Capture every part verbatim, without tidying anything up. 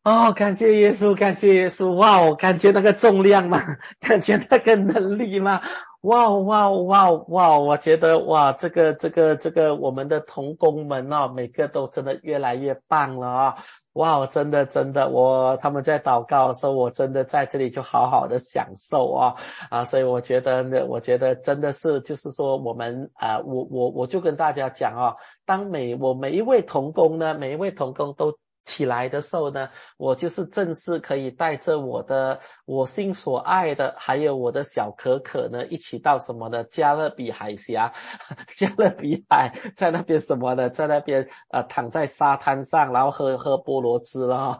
哦，感谢耶稣，感谢耶稣！哇，我感觉那个重量嘛，感觉那个能力嘛，哇哇哇哇！我觉得哇，这个这个这个我们的同工们哦，每个都真的越来越棒了啊、哦！哇，真的真的，我他们在祷告的时候，我真的在这里就好好的享受啊、哦、啊！所以我觉得呢，我觉得真的是就是说我们啊、呃，我我我就跟大家讲哦，当每我每一位同工呢，每一位同工都起来的时候呢，我就是正式可以带着我的我心所爱的，还有我的小可可呢，一起到什么呢？加勒比海峡，加勒比海，在那边什么呢？在那边呃躺在沙滩上，然后喝喝菠萝汁了。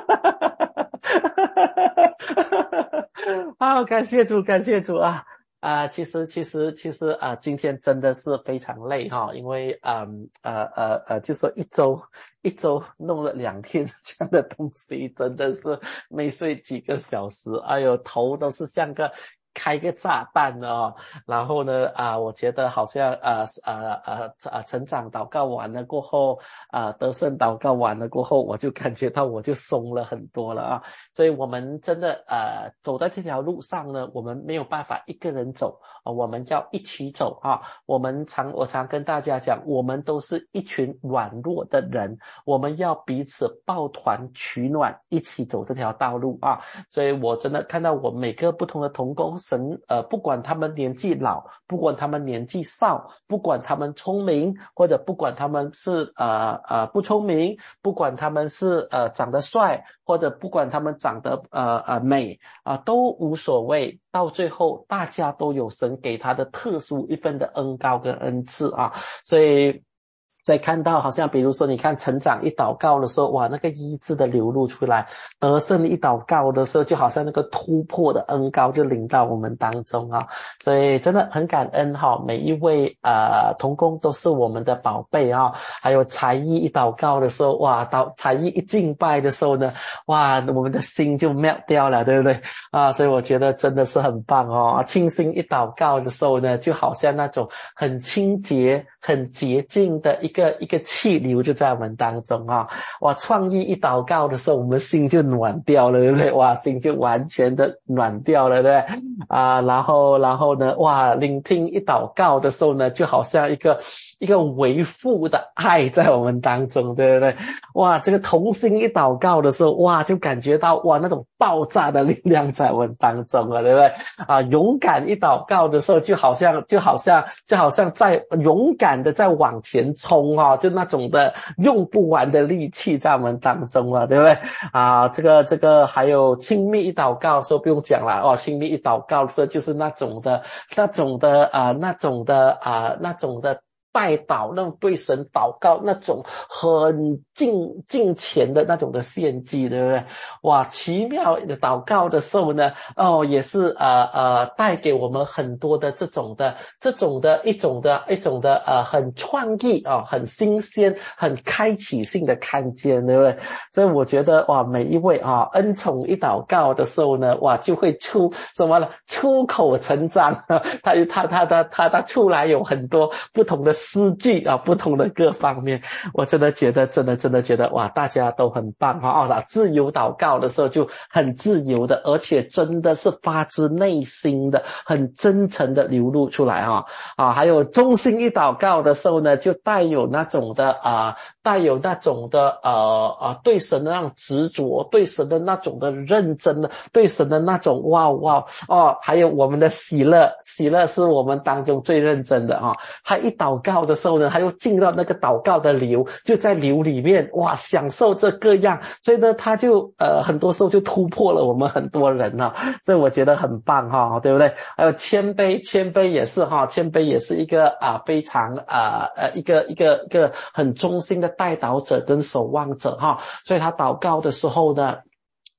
好，感谢主，感谢主啊！啊、呃，其实其实其实啊、呃，今天真的是非常累哈，因为嗯呃呃呃，就说一周一周弄了两天这样的东西，真的是没睡几个小时，哎呦，头都是像个开个炸弹了哦。然后呢啊、呃，我觉得好像呃呃呃呃成长祷告完了过后，啊、呃、得胜祷告完了过后，我就感觉到我就松了很多了啊。所以我们真的呃走在这条路上呢，我们没有办法一个人走啊、呃，我们要一起走啊。我们常我常跟大家讲，我们都是一群软弱的人，我们要彼此抱团取暖，一起走这条道路啊。所以我真的看到我每个不同的同工神，呃，不管他们年纪老，不管他们年纪少，不管他们聪明，或者不管他们是呃呃不聪明，不管他们是呃长得帅，或者不管他们长得呃呃美啊、呃，都无所谓。到最后，大家都有神给他的特殊一份的恩膏跟恩赐啊，所以。在看到好像比如说你看成长一祷告的时候，哇，那个医治的流露出来，得胜一祷告的时候，就好像那个突破的恩膏就临到我们当中啊，所以真的很感恩哈、哦，每一位呃同工都是我们的宝贝啊、哦，还有才艺一祷告的时候，哇，到才艺一敬拜的时候呢，哇，我们的心就 melt 掉了，对不对啊？所以我觉得真的是很棒哦，清心一祷告的时候呢，就好像那种很清洁、很洁净的一个。一个一个气流就在我们当中啊！哇，创意一祷告的时候，我们心就暖掉了，对不对？哇，心就完全的暖掉了，对不对？啊，然后然后呢，哇，聆听一祷告的时候呢，就好像一个一个为父的爱在我们当中，对不对？哇，这个同心一祷告的时候，哇，就感觉到哇那种爆炸的力量在我们当中了，对不对？啊，勇敢一祷告的时候，就好像就好像就好像在勇敢的在往前冲。哦，就那种的用不完的力气在我们当中了，对不对啊？这个这个还有亲密一祷告的时候不用讲了哦，亲密一祷告的时候就是那种的那种的啊、呃、那种的啊、呃、那种的拜祷，那种对神祷告，那种很敬敬虔的那种的献祭，对不对？哇，奇妙的祷告的时候呢，哦，也是呃呃带给我们很多的这种的这种的一种的一种的呃很创意啊、哦，很新鲜，很开启性的看见，对不对？所以我觉得哇，每一位啊恩宠一祷告的时候呢，哇就会出什么呢？出口成章，他他他他他他出来有很多不同的诗句啊，不同的各方面，我真的觉得，真的真的觉得哇，大家都很棒哈！啊，自由祷告的时候就很自由的，而且真的是发自内心的、很真诚的流露出来哈！啊，还有衷心一祷告的时候呢，就带有那种的啊、呃，带有那种的呃呃，对神的那种执着，对神的那种的认真，对神的那种哇哇哦，还有我们的喜乐，喜乐是我们当中最认真的啊！他一祷告的时候呢，他又进到那个祷告的流，就在流里面，哇，享受这各样，所以呢，他就呃很多时候就突破了我们很多人啊，所以我觉得很棒哈，对不对？还有谦卑，谦卑也是哈，谦卑也是一个啊非常啊呃一个一个一个很忠心的代祷者跟守望者哈，所以他祷告的时候呢。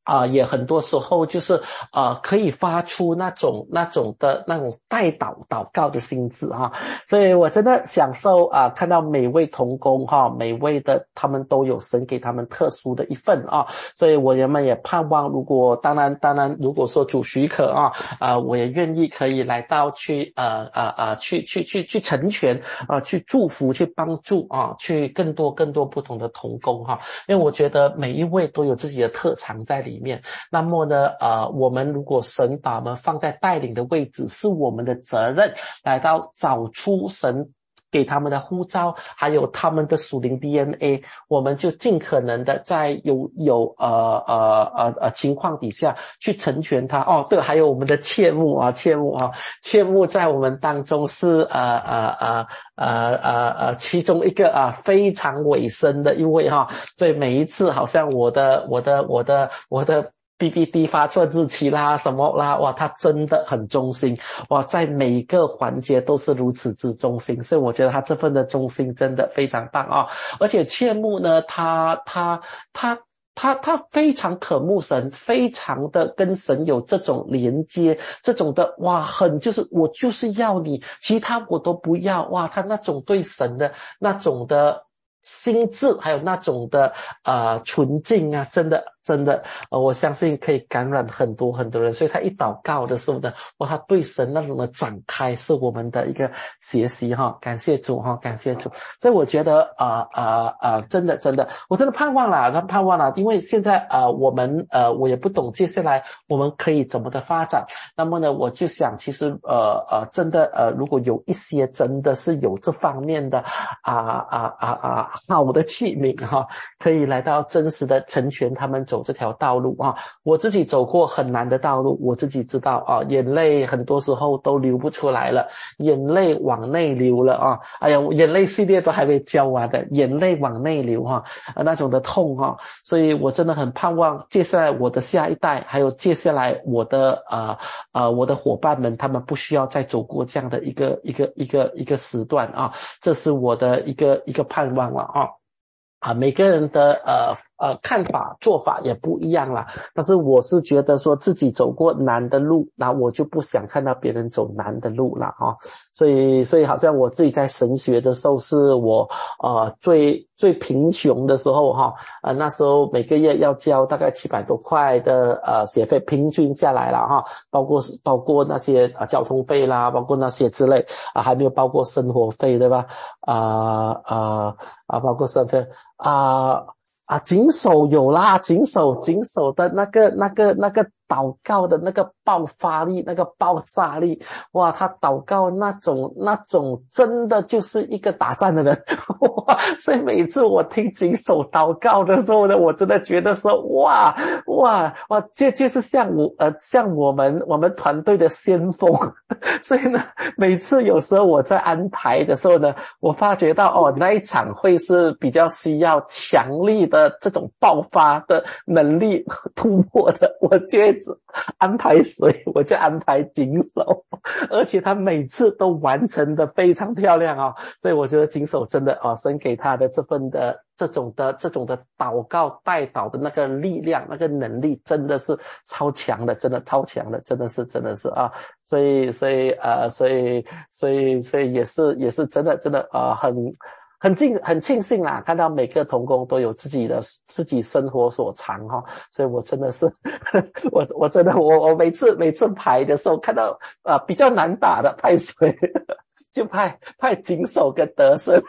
啊、呃，也很多时候就是呃，可以发出那种那种的那种代祷祷告的心智哈，所以我真的享受啊、呃，看到每位同工哈，每位的他们都有神给他们特殊的一份啊，所以我们也盼望，如果当然当然，如果说主许可啊，啊、呃，我也愿意可以来到去呃呃呃去去去去成全啊、呃，去祝福去帮助啊，去更多更多不同的同工哈，因为我觉得每一位都有自己的特长在里面。里面，那么呢，呃，我们如果神把我们放在带领的位置，是我们的责任，来到找出神给他们的呼召，还有他们的属灵 D N A， 我们就尽可能的在有有呃呃呃呃情况底下去成全他。哦，对，还有我们的切慕啊，切慕啊，切慕在我们当中是呃呃呃呃呃呃其中一个啊非常委身的一位哈，所以每一次好像我的我的我的我的。B B D 发错日期啦什么啦，哇，他真的很忠心，哇，在每一个环节都是如此之忠心，所以我觉得他这份的忠心真的非常棒啊！而且切慕呢，他他他他他非常渴慕神，非常的跟神有这种连接，这种的哇，很就是我就是要你，其他我都不要，哇，他那种对神的那种的心智，还有那种的呃纯净啊，真的真的呃，我相信可以感染很多很多人。所以他一祷告的时候呢，哇，他对神那种的展开是我们的一个学习哈，感谢主哈，感谢主。所以我觉得呃呃呃，真的真的，我真的盼望啦，盼望啦，因为现在呃我们呃我也不懂接下来我们可以怎么的发展。那么呢，我就想其实呃呃真的呃如果有一些真的是有这方面的啊啊啊啊好的器皿哈，可以来到真实的成全他们走这条道路啊。我自己走过很难的道路，我自己知道啊，眼泪很多时候都流不出来了，眼泪往内流了啊。哎呀，眼泪系列都还没教完的，眼泪往内流哈、啊，那种的痛哈、啊。所以我真的很盼望接下来我的下一代，还有接下来我的呃呃我的伙伴们，他们不需要再走过这样的一个一个一个一个时段啊，这是我的一个一个盼望了啊。啊，每个人的呃呃看法做法也不一样啦，但是我是觉得说自己走过难的路，那我就不想看到别人走难的路了啊。所以所以好像我自己在神学的时候，是我呃最最贫穷的时候哈，呃那时候每个月要交大概七百多块的呃学费，平均下来了哈，包括包括那些啊、呃、交通费啦，包括那些之类啊、呃，还没有包括生活费对吧？啊啊啊，包括生活费。啊啊，谨守有啦，谨守谨守的那个那个那个祷告的那个爆发力，那个爆炸力，哇，他祷告那种那种真的就是一个打战的人，哇！所以每次我听谨守祷告的时候呢，我真的觉得说，哇哇哇，这就是像我呃像我们我们团队的先锋，所以呢，每次有时候我在安排的时候呢，我发觉到哦，那一场会是比较需要强力的这种爆发的能力突破的，我就会安排谁，我就安排谨守，而且他每次都完成的非常漂亮啊、哦，所以我觉得谨守真的啊、哦，神给他的这份的这种的这种的祷告代祷的那个力量，那个能力真的是超强的，真的超强的，真的是真的是啊，所以所以呃所以所以所以也是也是真的真的呃很很庆很庆幸啦，看到每个同工都有自己的自己生活所长哈、哦，所以我真的是我我真的我我每次每次排的时候看到啊、呃、比较难打的派谁就派派谨守跟得胜，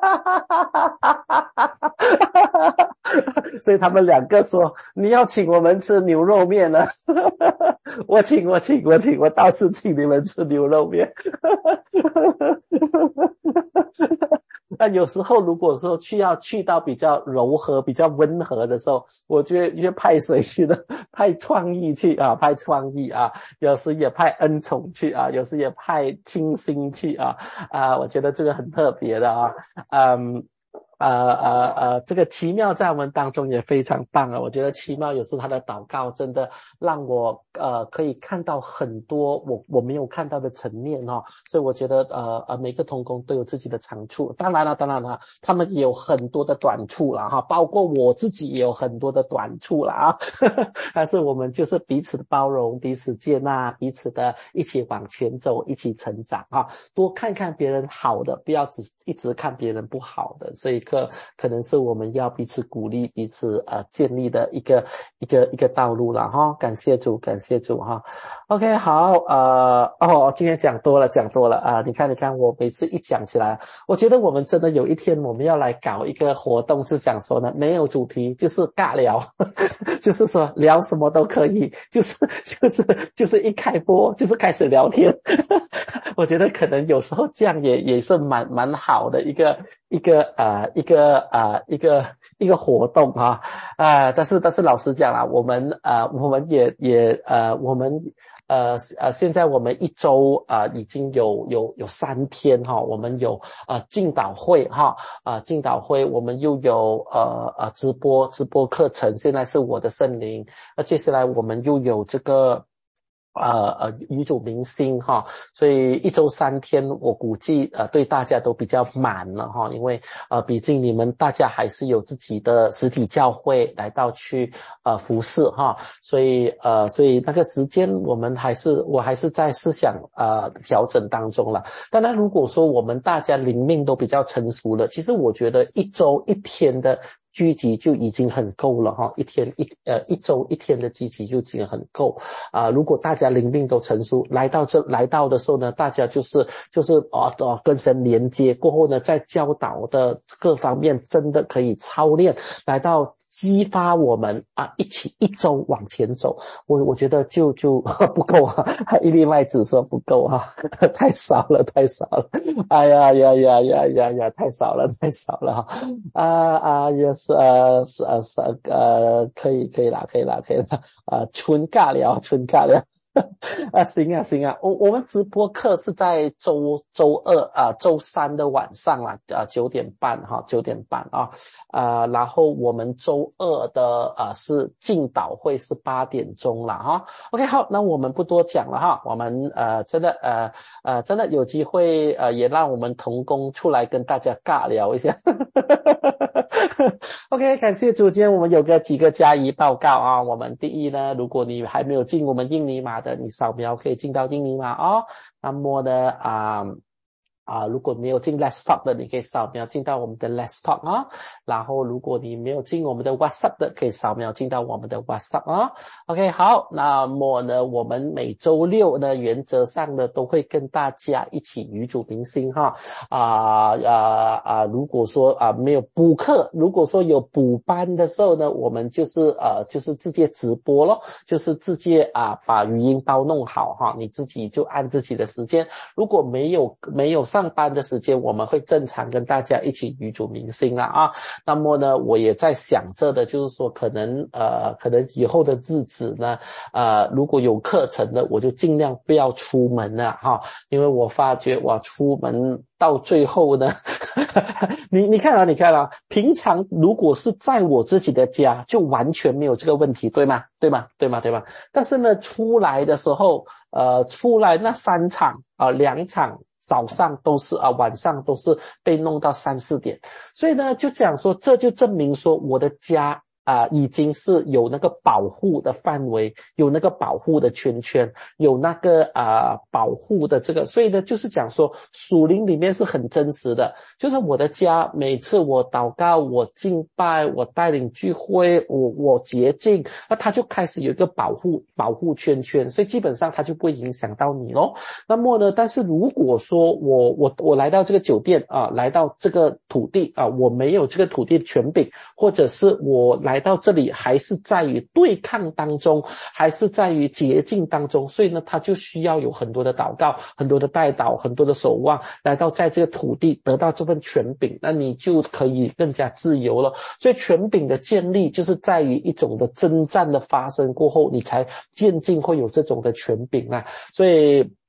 所以他们两个说你要请我们吃牛肉面了，我请我请我请我倒是请你们吃牛肉面。那有时候如果说去要去到比较柔和比较温和的时候，我觉得就派谁去呢？派创意去啊，派创意啊，有时也派恩宠去啊，有时也派清新去啊啊，我觉得这个很特别的啊，嗯。 呃呃呃，这个奇妙在我们当中也非常棒啊！我觉得奇妙有时他的祷告真的让我呃可以看到很多我我没有看到的层面哦，所以我觉得呃呃每个同工都有自己的长处，当然了当然了，他们也有很多的短处啦哈，包括我自己也有很多的短处啦啊，但是我们就是彼此的包容，彼此接纳，彼此的一起往前走，一起成长啊，多看看别人好的，不要只一直看别人不好的，所以可可能是我们要彼此鼓励，彼此呃建立的一个一个一个道路了哈。感谢主，感谢主哈。OK， 好，呃，哦，今天讲多了，讲多了啊、呃！你看，你看，我每次一讲起来，我觉得我们真的有一天我们要来搞一个活动，是讲说呢，没有主题，就是尬聊，就是说聊什么都可以，就是就是就是一开播就是开始聊天。我觉得可能有时候这样也也是蛮蛮好的一个一个呃一个呃一个一个活动啊啊、呃！但是但是老实讲啦，我们呃我们也也呃我们。呃呃，现在我们一周呃已经有有有三天哈，我们有呃敬祷会哈，啊敬祷会，我们又有呃呃直播直播课程，现在是我的圣灵，那接下来我们又有这个。呃呃，语主明星哈，所以一周三天，我估计呃对大家都比较满了哈，因为呃毕竟你们大家还是有自己的实体教会来到去呃服侍哈，所以呃所以那个时间我们还是我还是在思想呃调整当中了。当然，如果说我们大家灵命都比较成熟了，其实我觉得一周一天的聚集就已经很够了哈，一天一呃一周一天的聚集就已经很够啊、呃。如果大家灵命都成熟，来到这来到的时候呢，大家就是就是啊啊、呃、跟神连接过后呢，在教导的各方面真的可以操练，来到激发我们啊一起一周往前走。我我觉得就就不够啊，一粒麦子说不够啊，太少了太少了，哎呀呀呀呀呀呀，太少了太少了哈。啊啊也是呃是呃是呃可以可以啦可以啦可以啦啊、呃、纯尬聊纯尬聊。啊，行啊，行啊，我我们直播课是在周周二啊，周三的晚上啦，啊九点半哈，九点半啊，啊，然后我们周二的啊是敬祷会是八点钟了哈。OK， 好，那我们不多讲了哈，我们呃真的呃呃真的有机会呃也让我们同工出来跟大家尬聊一下。OK， 感谢主，今天我们有个几个加一报告啊。我们第一呢，如果你还没有进我们印尼码的，你扫描可以进到印尼码哦。那么呢，啊、呃。啊，如果没有进 Let's Talk 的，你可以扫描进到我们的 Let's Talk 啊。然后，如果你没有进我们的 WhatsApp 的，可以扫描进到我们的 WhatsApp 啊。OK， 好，那么呢，我们每周六呢，原则上呢，都会跟大家一起语主明星哈。啊啊啊！如果说啊没有补课，如果说有补班的时候呢，我们就是呃就是直接直播咯，就是直接啊把语音包弄好哈，你自己就按自己的时间。如果没有没有上班的时间，我们会正常跟大家一起语主明星啦啊。那么呢，我也在想着的，就是说可能呃可能以后的日子呢，呃如果有课程的，我就尽量不要出门了哈，因为我发觉我出门到最后呢，你你看啊，你看啊，平常如果是在我自己的家，就完全没有这个问题，对吗？对吗？对吗？对吗？但是呢，出来的时候，呃，出来那三场啊、呃，两场。早上都是啊，晚上都是被弄到三四点，所以呢，就讲说，这就证明说我的家啊、呃，已经是有那个保护的范围，有那个保护的圈圈，有那个啊、呃、保护的这个，所以呢，就是讲说属灵里面是很真实的，就是我的家，每次我祷告，我敬拜，我带领聚会，我我洁净，那它就开始有一个保护保护圈圈，所以基本上它就不会影响到你咯。那么呢，但是如果说我我我来到这个酒店啊，来到这个土地啊，我没有这个土地的权柄，或者是我来到这里还是在于对抗当中，还是在于洁净当中，所以呢，他就需要有很多的祷告，很多的代祷，很多的守望，来到在这个土地得到这份权柄，那你就可以更加自由了。所以权柄的建立就是在于一种的征战的发生过后，你才渐进会有这种的权柄啊。所以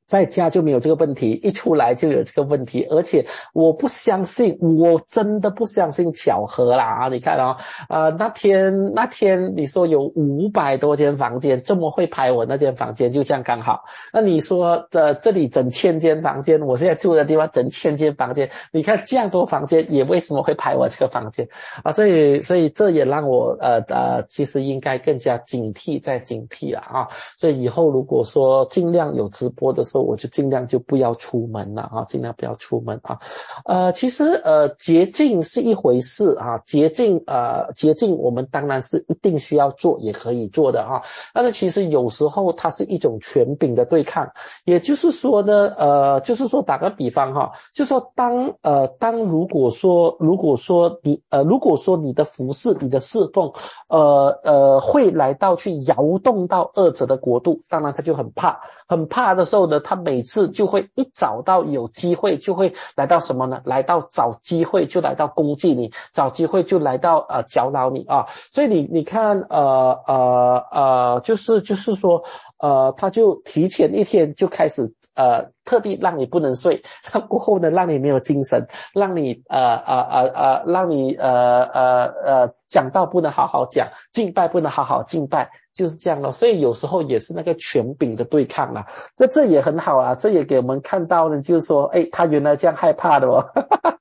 在家就没有这个问题，一出来就有这个问题，而且我不相信，我真的不相信巧合啦啊！你看哦，呃，那天那天你说有五百多间房间，这么会排我那间房间就这样刚好。那你说这这里整千间房间，我现在住的地方整千间房间，你看这样多房间也为什么会排我这个房间啊？所以所以这也让我呃呃，其实应该更加警惕再警惕了啊！所以以后如果说尽量有直播的时候，我就尽量就不要出门了啊，尽量不要出门啊。呃，其实呃，捷径是一回事啊，捷径呃，捷径我们当然是一定需要做，也可以做的啊。但是其实有时候它是一种权柄的对抗，也就是说呢，呃，就是说打个比方哈，就说当呃当如果说如果说你呃如果说你的服侍你的侍奉呃呃会来到去摇动到恶者的国度，当然他就很怕。很怕的时候呢，他每次就会一找到有机会就会来到什么呢？来到找机会就来到攻击你，找机会就来到呃搅扰你啊。所以你你看呃呃呃，就是就是说呃，他就提前一天就开始呃特地让你不能睡，那过后呢让你没有精神，让你呃呃呃呃让你呃呃呃讲道不能好好讲，敬拜不能好好敬拜。就是这样咯，所以有时候也是那个权柄的对抗啦，这这也很好啊，这也给我们看到呢，就是说，哎，他原来这样害怕的哦，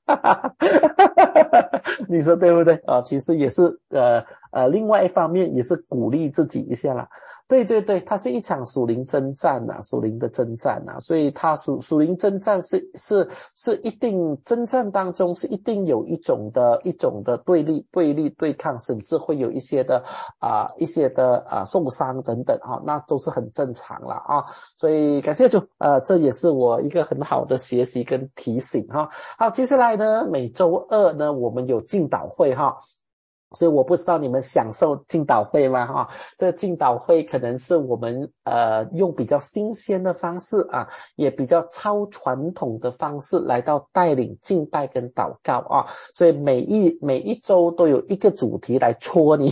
你说对不对啊？其实也是呃呃，另外一方面也是鼓励自己一下啦。对对对，它是一场属灵征战呐、啊，属灵的征战呐、啊，所以它属属灵征战是是是一定征战当中是一定有一种的一种的对立对立对抗，甚至会有一些的啊、呃、一些的啊、呃、受伤等等啊，那都是很正常了啊。所以感谢主，呃，这也是我一个很好的学习跟提醒哈。好，接下来呢，每周二呢，我们有敬祷会哈。所以我不知道你们享受敬祷会吗哈？这个敬祷会可能是我们呃用比较新鲜的方式啊，也比较超传统的方式来到带领敬拜跟祷告啊。所以每一每一周都有一个主题来戳你，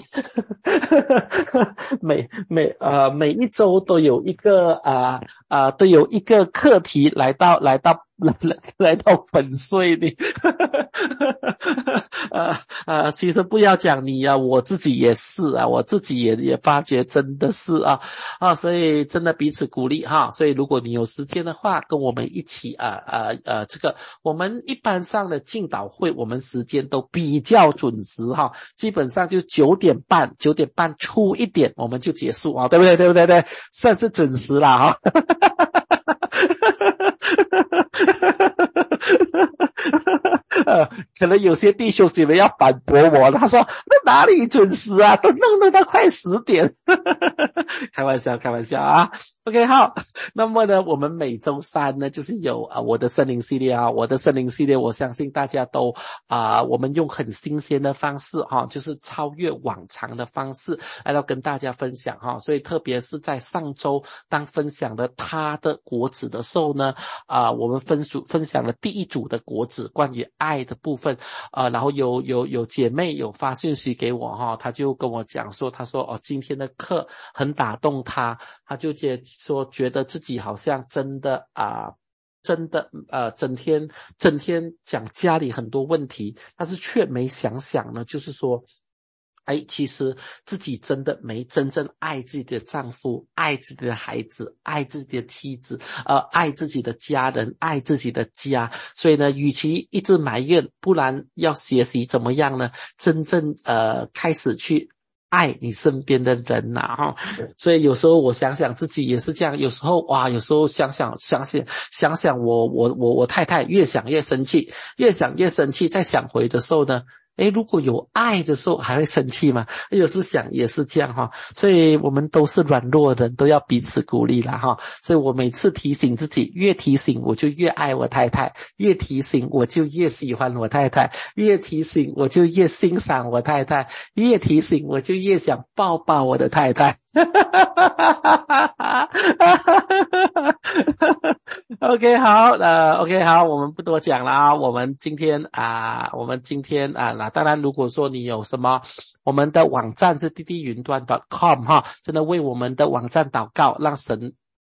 每每呃每一周都有一个啊啊、呃呃、都有一个课题来到来到。来来来到粉碎你，呃呃，其实不要讲你啊，我自己也是啊，我自己也也发觉真的是啊啊，所以真的彼此鼓励哈。所以如果你有时间的话，跟我们一起啊啊呃，这个我们一般上的敬祷会，我们时间都比较准时哈，基本上就九点半，九点半出一点我们就结束啊，对不对？对不对？对，算是准时了哈。呃，可能有些弟兄姐妹要反驳我，他说那哪里准时啊，都弄得到快十点。开玩笑开玩笑啊。 OK 好，那么呢我们每周三呢就是有啊我的圣灵系列啊，我的圣灵系列我相信大家都啊、呃、我们用很新鲜的方式哈、啊，就是超越往常的方式来到跟大家分享哈、啊，所以特别是在上周当分享的他的果子的时候呢啊、呃、我们分组分享了第一组的果子关于爱的部分啊、呃，然后有有有姐妹有发信息给我哈，她就跟我讲说，她说哦今天的课很打动她，她就觉说觉得自己好像真的啊、呃、真的呃整天整天讲家里很多问题，但是却没想想呢，就是说哎，其实自己真的没真正爱自己的丈夫，爱自己的孩子，爱自己的妻子，呃，爱自己的家人，爱自己的家。所以呢，与其一直埋怨，不然要学习怎么样呢？真正呃开始去爱你身边的人呐、啊、哈。所以有时候我想想自己也是这样，有时候哇，有时候想想想想想想我我我我太太越想越生气，越想越生气，再想回的时候呢。诶，如果有爱的时候还会生气吗？有时想也是这样哈，所以我们都是软弱的人，都要彼此鼓励啦哈。所以我每次提醒自己，越提醒我就越爱我太太，越提醒我就越喜欢我太太，越提醒我就越欣赏我太太，越提醒我就越想抱抱我的太太。OK 好呃 OK 好，我们不多讲了啊，我们今天啊我们今天啊那当然如果说你有什么，我们的网站是滴滴云端 .com 哈，真的为我们的网站祷告，让神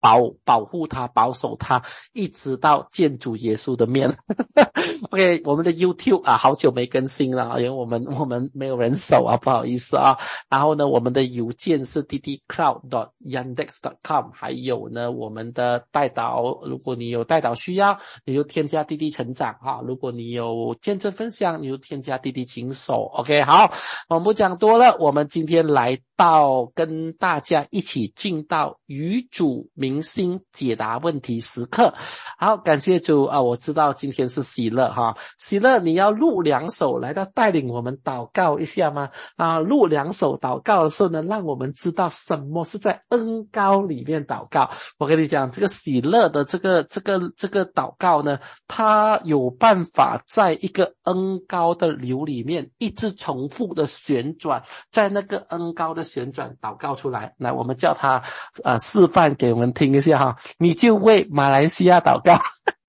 保保护他，保守他，一直到见主耶稣的面。OK， 我们的 YouTube 啊，好久没更新了，因为我们我们没有人手啊，不好意思啊。然后呢，我们的邮件是 d d cloud dot yandex dot com， 还有呢，我们的代祷，如果你有代祷需要，你就添加滴滴成长哈；如果你有见证分享，你就添加滴滴警手。OK， 好，我们不讲多了，我们今天来到跟大家一起进到与主明星解答问题时刻。好，感谢主啊！我知道今天是喜乐哈，喜乐你要录两首来到带领我们祷告一下吗？啊，录两首祷告的时候呢，让我们知道什么是在恩膏里面祷告。我跟你讲，这个喜乐的这个这个这个祷告呢，它有办法在一个恩膏的流里面一直重复的旋转，在那个恩膏的旋转祷告出来。来，我们叫他呃示范给我们听一下哈，你就为马来西亚祷告。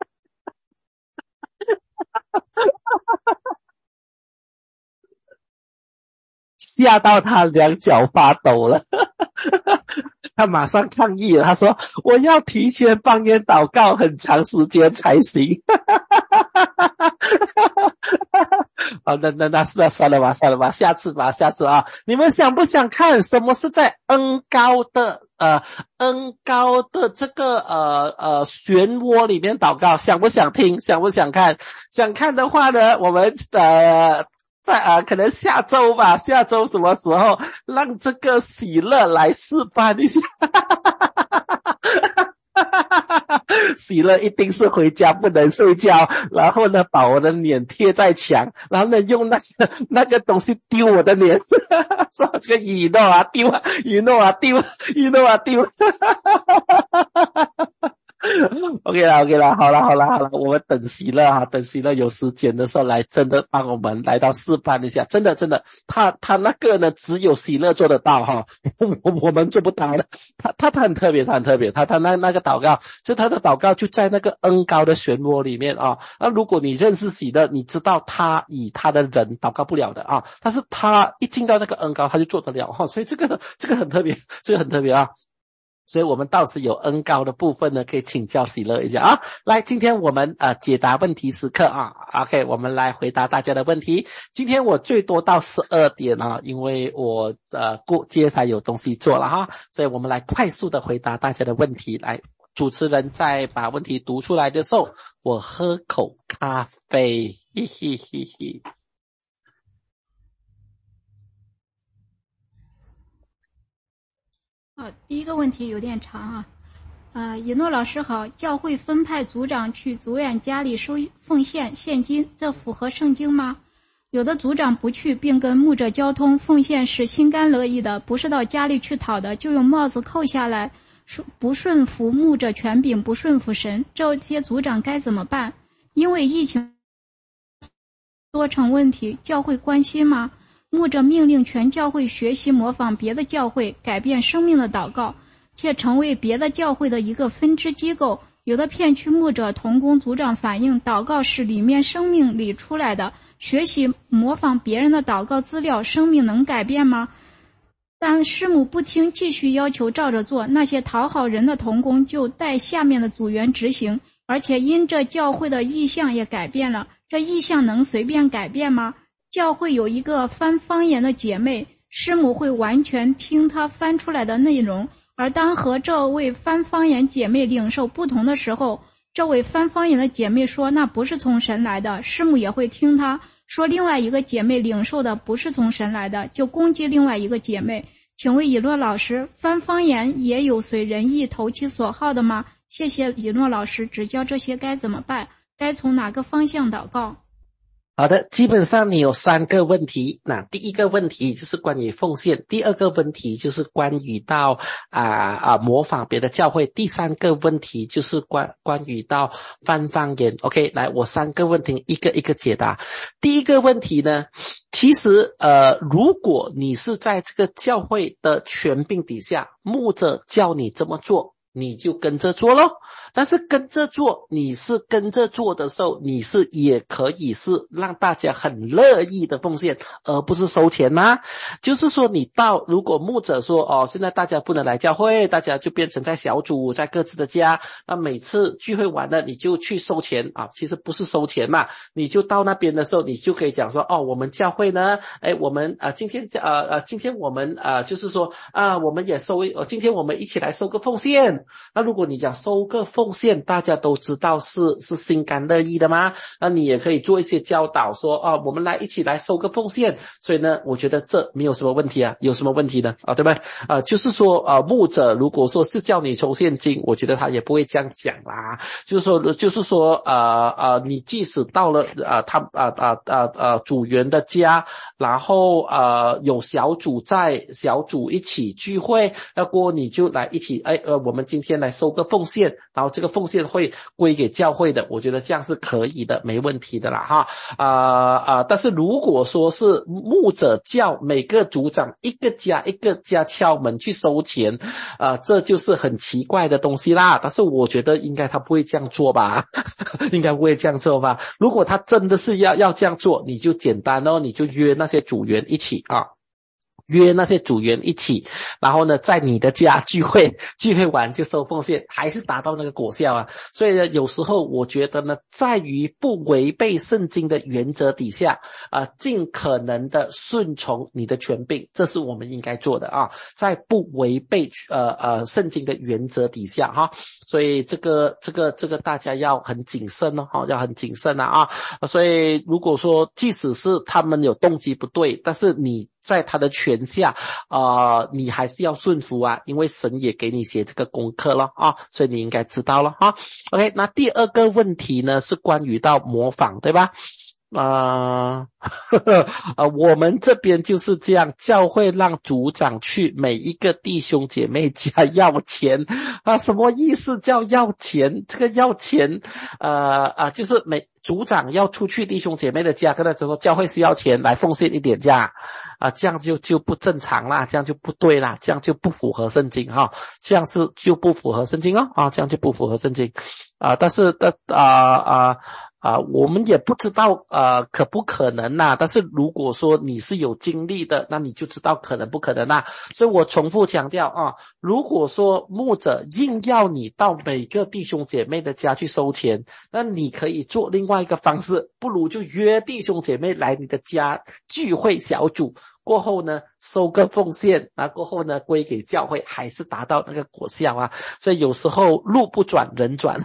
吓到他两脚发抖了。他马上抗议了，他说我要提前方言祷告很长时间才行。好，那那那那算了吧算了吧，下次吧下次啊。你们想不想看什么是在恩膏的呃恩膏的这个呃呃漩涡里面祷告？想不想听？想不想看？想看的话呢，我们呃在啊、呃，可能下周吧，下周什么时候让这个喜乐来示范一下？喜乐一定是回家不能睡觉，然后呢，把我的脸贴在墙，然后呢，用那个那个东西丢我的脸，说这个雨诺啊丢，雨诺啊丢，雨诺啊丢。OK 啦 OK 啦，好了好了好了，我们等喜乐啊，等喜乐有时间的时候来真的帮我们来到示范一下，真的真的，他他那个呢只有喜乐做得到哈，我我们做不到的。他他他很特别，他很特别，他他那那个祷告，就他的祷告就在那个恩膏的漩涡里面啊。那如果你认识喜乐，你知道他以他的人祷告不了的啊，但是他一进到那个恩膏他就做得了哈，所以这个这个很特别，这个很特别啊。所以我们到时有恩膏的部分呢，可以请教喜乐一下啊。来，今天我们呃解答问题时刻啊 ，OK， 我们来回答大家的问题。今天我最多到十二点啊，因为我呃过接才有东西做了哈，所以我们来快速的回答大家的问题。来，主持人在把问题读出来的时候，我喝口咖啡，嘿嘿嘿嘿。 好，第一个问题有点长啊。呃，以诺老师好，教会分派组长去组员家里收奉献现金，这符合圣经吗？有的组长不去，并跟牧者交通，奉献是心甘乐意的，不是到家里去讨的，就用帽子扣下来，不顺服牧者权柄，不顺服神，这些组长该怎么办？因为疫情多成问题，教会关心吗？牧者命令全教会学习模仿别的教会，改变生命的祷告，却成为别的教会的一个分支机构。有的片区牧者同工组长反映，祷告是里面生命里出来的，学习模仿别人的祷告资料，生命能改变吗？当师母不听，继续要求照着做，那些讨好人的同工就带下面的组员执行，而且因这教会的意向也改变了。这意向能随便改变吗？教会有一个翻方言的姐妹，师母会完全听她翻出来的内容，而当和这位翻方言姐妹领受不同的时候，这位翻方言的姐妹说那不是从神来的，师母也会听她说另外一个姐妹领受的不是从神来的，就攻击另外一个姐妹。请问以诺老师，翻方言也有随人意投其所好的吗？谢谢以诺老师指教，这些该怎么办？该从哪个方向祷告？ 好的，基本上你有三个问题。那第一个问题就是关于奉献，第二个问题就是关于到啊啊模仿别的教会，第三个问题就是关关于到翻方言。OK， 来，我三个问题一个一个解答。第一个问题呢，其实呃，如果你是在这个教会的权柄底下，牧者叫你这么做， 你就跟着做咯。但是跟着做，你是跟着做的时候，你是也可以是让大家很乐意的奉献，而不是收钱吗？就是说你到，如果牧者说哦，现在大家不能来教会，大家就变成在小组，在各自的家，那每次聚会完了你就去收钱啊，其实不是收钱嘛，你就到那边的时候，你就可以讲说哦，我们教会呢，哎，我们啊、呃、今天呃呃今天我们啊、呃、就是说啊、呃、我们也收呃今天我们一起来收个奉献。那如果你讲收个奉献，大家都知道是是心甘乐意的吗？那你也可以做一些教导说啊，我们来一起来收个奉献。所以呢，我觉得这没有什么问题啊，有什么问题呢？啊，对吧？啊，就是说啊，牧者如果说是叫你收现金，我觉得他也不会这样讲啦。就是说，就是说，呃呃，你即使到了啊、呃，他啊啊啊啊组员的家，然后呃有小组在小组一起聚会，要过你就来一起，哎呃，我们今天来收个奉献，然后这个奉献会归给教会的，我觉得这样是可以的，没问题的啦哈。啊、呃、啊、呃，但是如果说是牧者叫每个组长一个家一个家敲门去收钱，啊、呃，这就是很奇怪的东西啦。但是我觉得应该他不会这样做吧，应该不会这样做吧。如果他真的是要要这样做，你就简单哦，你就约那些组员一起啊。约那些组员一起，然后呢在你的家聚会，聚会完就收奉献，还是达到那个果效啊。所以呢有时候我觉得呢，在于不违背圣经的原则底下啊、呃，尽可能的顺从你的权柄，这是我们应该做的啊，在不违背呃呃圣经的原则底下哈。所以这个这个这个大家要很谨慎哦，要很谨慎啊啊。所以如果说即使是他们有动机不对，但是你在他的权下，呃，你还是要顺服啊，因为神也给你写这个功课了啊，所以你应该知道了哈。OK， 那第二个问题呢是关于到模仿，对吧？啊、呃呃，我们这边就是这样，教会让组长去每一个弟兄姐妹家要钱啊，什么意思叫要钱？这个要钱，呃啊、呃，就是每组长要出去弟兄姐妹的家，跟他说教会需要钱来奉献一点这样啊，这样就就不正常啦，这样就不对啦，这样就不符合圣经哈，这样是就不符合圣经哦啊，这样就不符合圣经啊，但是的啊啊。啊，我们也不知道呃可不可能啦，但是如果说你是有经历的，那你就知道可能不可能啦。所以我重复强调啊，如果说牧者硬要你到每个弟兄姐妹的家去收钱，那你可以做另外一个方式，不如就约弟兄姐妹来你的家聚会小组，过后呢收个奉献，然后过后呢归给教会，还是达到那个果效啊。所以有时候路不转人转。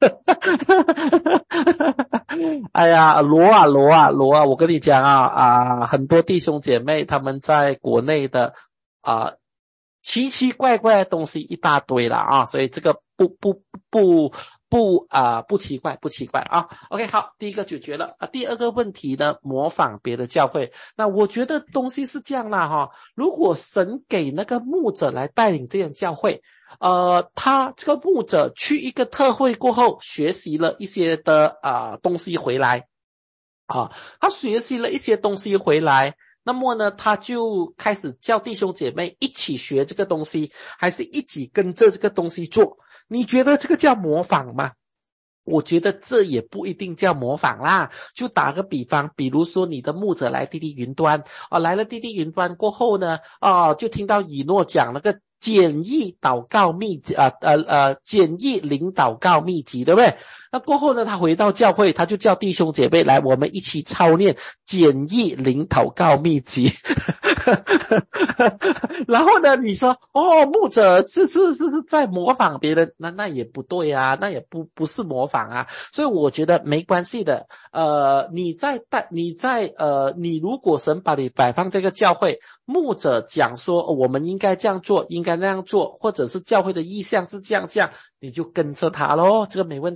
哎呀，罗啊罗啊罗啊，我跟你讲啊啊，很多弟兄姐妹他们在国内的啊奇奇怪怪的东西一大堆了啊，所以这个不不不不啊、呃、不奇怪不奇怪啊。OK， 好，第一个解决了啊。第二个问题呢，模仿别的教会。那我觉得东西是这样啦哈，如果神给那个牧者来带领这样教会。呃，他这个牧者去一个特会过后，学习了一些的啊、呃、东西回来，啊，他学习了一些东西回来，那么呢，他就开始叫弟兄姐妹一起学这个东西，还是一起跟着这个东西做？你觉得这个叫模仿吗？我觉得这也不一定叫模仿啦，就打个比方，比如说你的牧者来滴滴云端啊，来了滴滴云端过后呢，啊，就听到以诺讲那个简易祷告秘籍啊呃呃简易灵祷告秘籍，对不对？那过后呢，他回到教会，他就叫弟兄姐妹来，我们一起操练简易灵祷告秘籍。然后呢，你说哦，牧者这是是是在模仿别人，那那也不对啊，那也不不是模仿啊。所以我觉得没关系的。呃，你在带你在呃，你如果神把你摆放这个教会，牧者讲说、哦、我们应该这样做，应该那样做，或者是教会的意向是这样这样，你就跟着他咯，这个没问题的。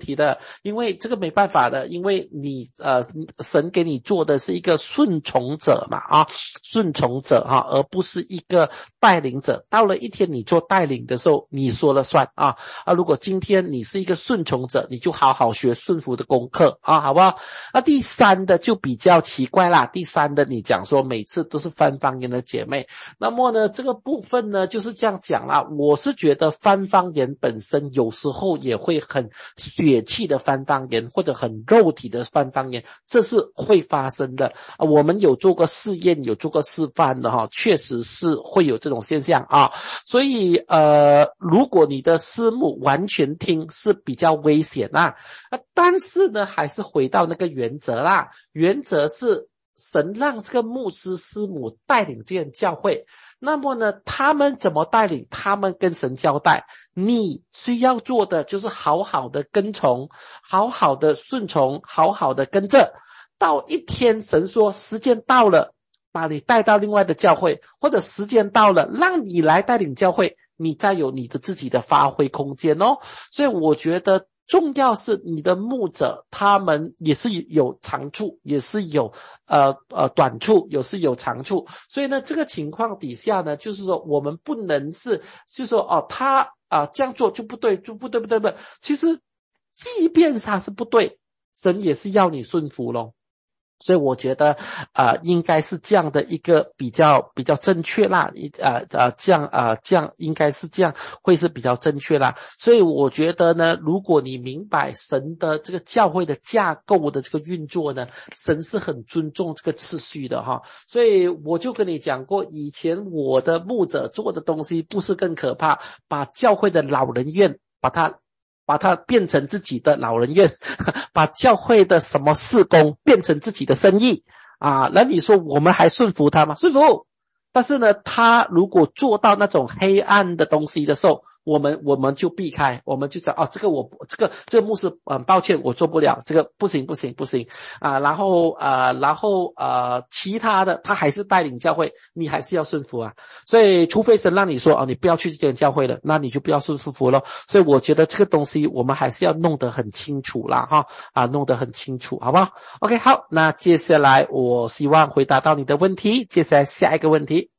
因为这个没办法的，因为你呃神给你做的是一个顺从者嘛啊，顺从者哈、啊，而不是一个带领者。到了一天你做带领的时候，你说了算啊啊！如果今天你是一个顺从者，你就好好学顺服的功课啊，好不好？那第三的就比较奇怪啦，第三的你讲说每次都是翻方言的姐妹，那么呢这个部分呢就是这样讲啦，我是觉得翻方言本身有时候也会很血气的翻方言，或者很肉体的翻方言，这是会发生的啊。我们有做过试验，有做过示范的哈，确实是会有这种现象啊。所以呃，如果你的师母完全听是比较危险啊，啊但是呢还是回到那个原则啦，原则是神让这个牧师师母带领这间教会，那么呢他们怎么带领，他们跟神交代，你需要做的就是好好的跟从，好好的顺从，好好的跟着，到一天神说时间到了，把你带到另外的教会，或者时间到了让你来带领教会，你再有你的自己的发挥空间哦。所以我觉得重要是你的牧者他们也是有长处，也是有呃呃短处，也是有长处。所以呢这个情况底下呢，就是说我们不能是就是说哦他啊、呃、这样做就不对，就不对不对不对，其实即便他是不对，神也是要你顺服咯。所以我觉得啊、呃，应该是这样的一个比较比较正确啦，呃呃这样啊、呃、这样应该是这样会是比较正确啦。所以我觉得呢，如果你明白神的这个教会的架构的这个运作呢，神是很尊重这个次序的哈。所以我就跟你讲过，以前我的牧者做的东西不是更可怕，把教会的老人院把它把它变成自己的老人院，把教会的什么事工变成自己的生意啊！那你说我们还顺服他吗？顺服。但是呢，他如果做到那种黑暗的东西的时候，我们我们就避开，我们就讲哦，这个我这个这个牧师，嗯，抱歉，我做不了，这个不行不行不行啊。然后啊、呃，然后呃，其他的他还是带领教会，你还是要顺服啊。所以，除非神让你说哦，你不要去这间教会了，那你就不要顺服了。所以，我觉得这个东西我们还是要弄得很清楚啦，哈啊，弄得很清楚，好不好 ？OK， 好，那接下来我希望回答到你的问题。接下来下一个问题。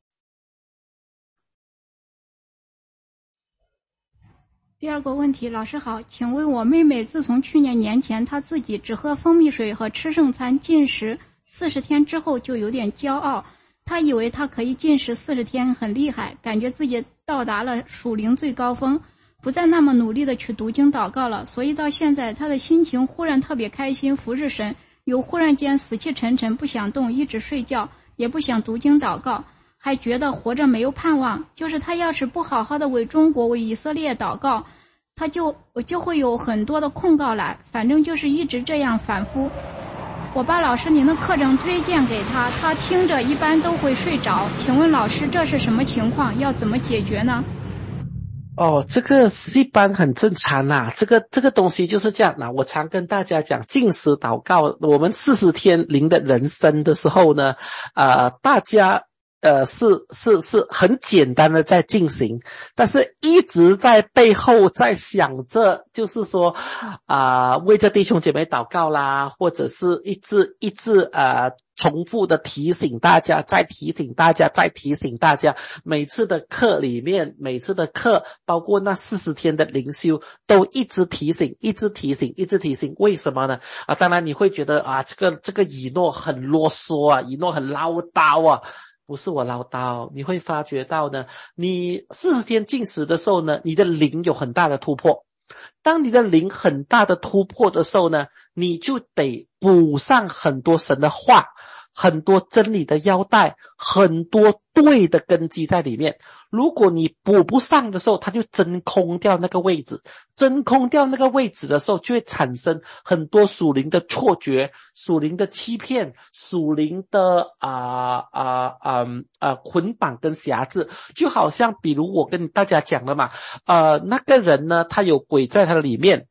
第二个问题，老师好，请问我妹妹自从去年年前她自己只喝蜂蜜水和吃圣餐禁食四十天之后就有点骄傲，她以为她可以禁食四十天很厉害，感觉自己到达了属灵最高峰，不再那么努力的去读经祷告了，所以到现在她的心情忽然特别开心服侍神，又忽然间死气沉沉不想动，一直睡觉，也不想读经祷告，还觉得活着没有盼望，就是他要是不好好的为中国为以色列祷告，他就就会有很多的控告来，反正就是一直这样反复。我把老师您的课程推荐给他，他听着一般都会睡着，请问老师这是什么情况，要怎么解决呢？ 哦，这个一般很正常啦，这个这个东西就是这样啦。我常跟大家讲，禁食祷告，我们四十天灵的人生的时候呢，呃，大家呃是是是很简单的在进行，但是一直在背后在想着，就是说啊、呃，为着弟兄姐妹祷告啦，或者是一直一直呃。重复的提醒大家，再提醒大家，再提醒大家，每次的课里面，每次的课，包括那四十天的灵修，都一直提醒，一直提醒，一直提醒。为什么呢？啊，当然你会觉得啊，这个这个以诺很啰嗦啊，以诺很唠叨啊。不是我唠叨，你会发觉到呢，你四十天禁食的时候呢，你的灵有很大的突破。当你的灵很大的突破的时候呢，你就得补上很多神的话，很多真理的腰带，很多对的根基在里面。如果你补不上的时候，它就真空掉那个位置，真空掉那个位置的时候，就会产生很多属灵的错觉，属灵的欺骗，属灵的啊啊啊啊捆绑跟辖制。就好像比如我跟大家讲了嘛，呃那个人呢，他有鬼在他的里面，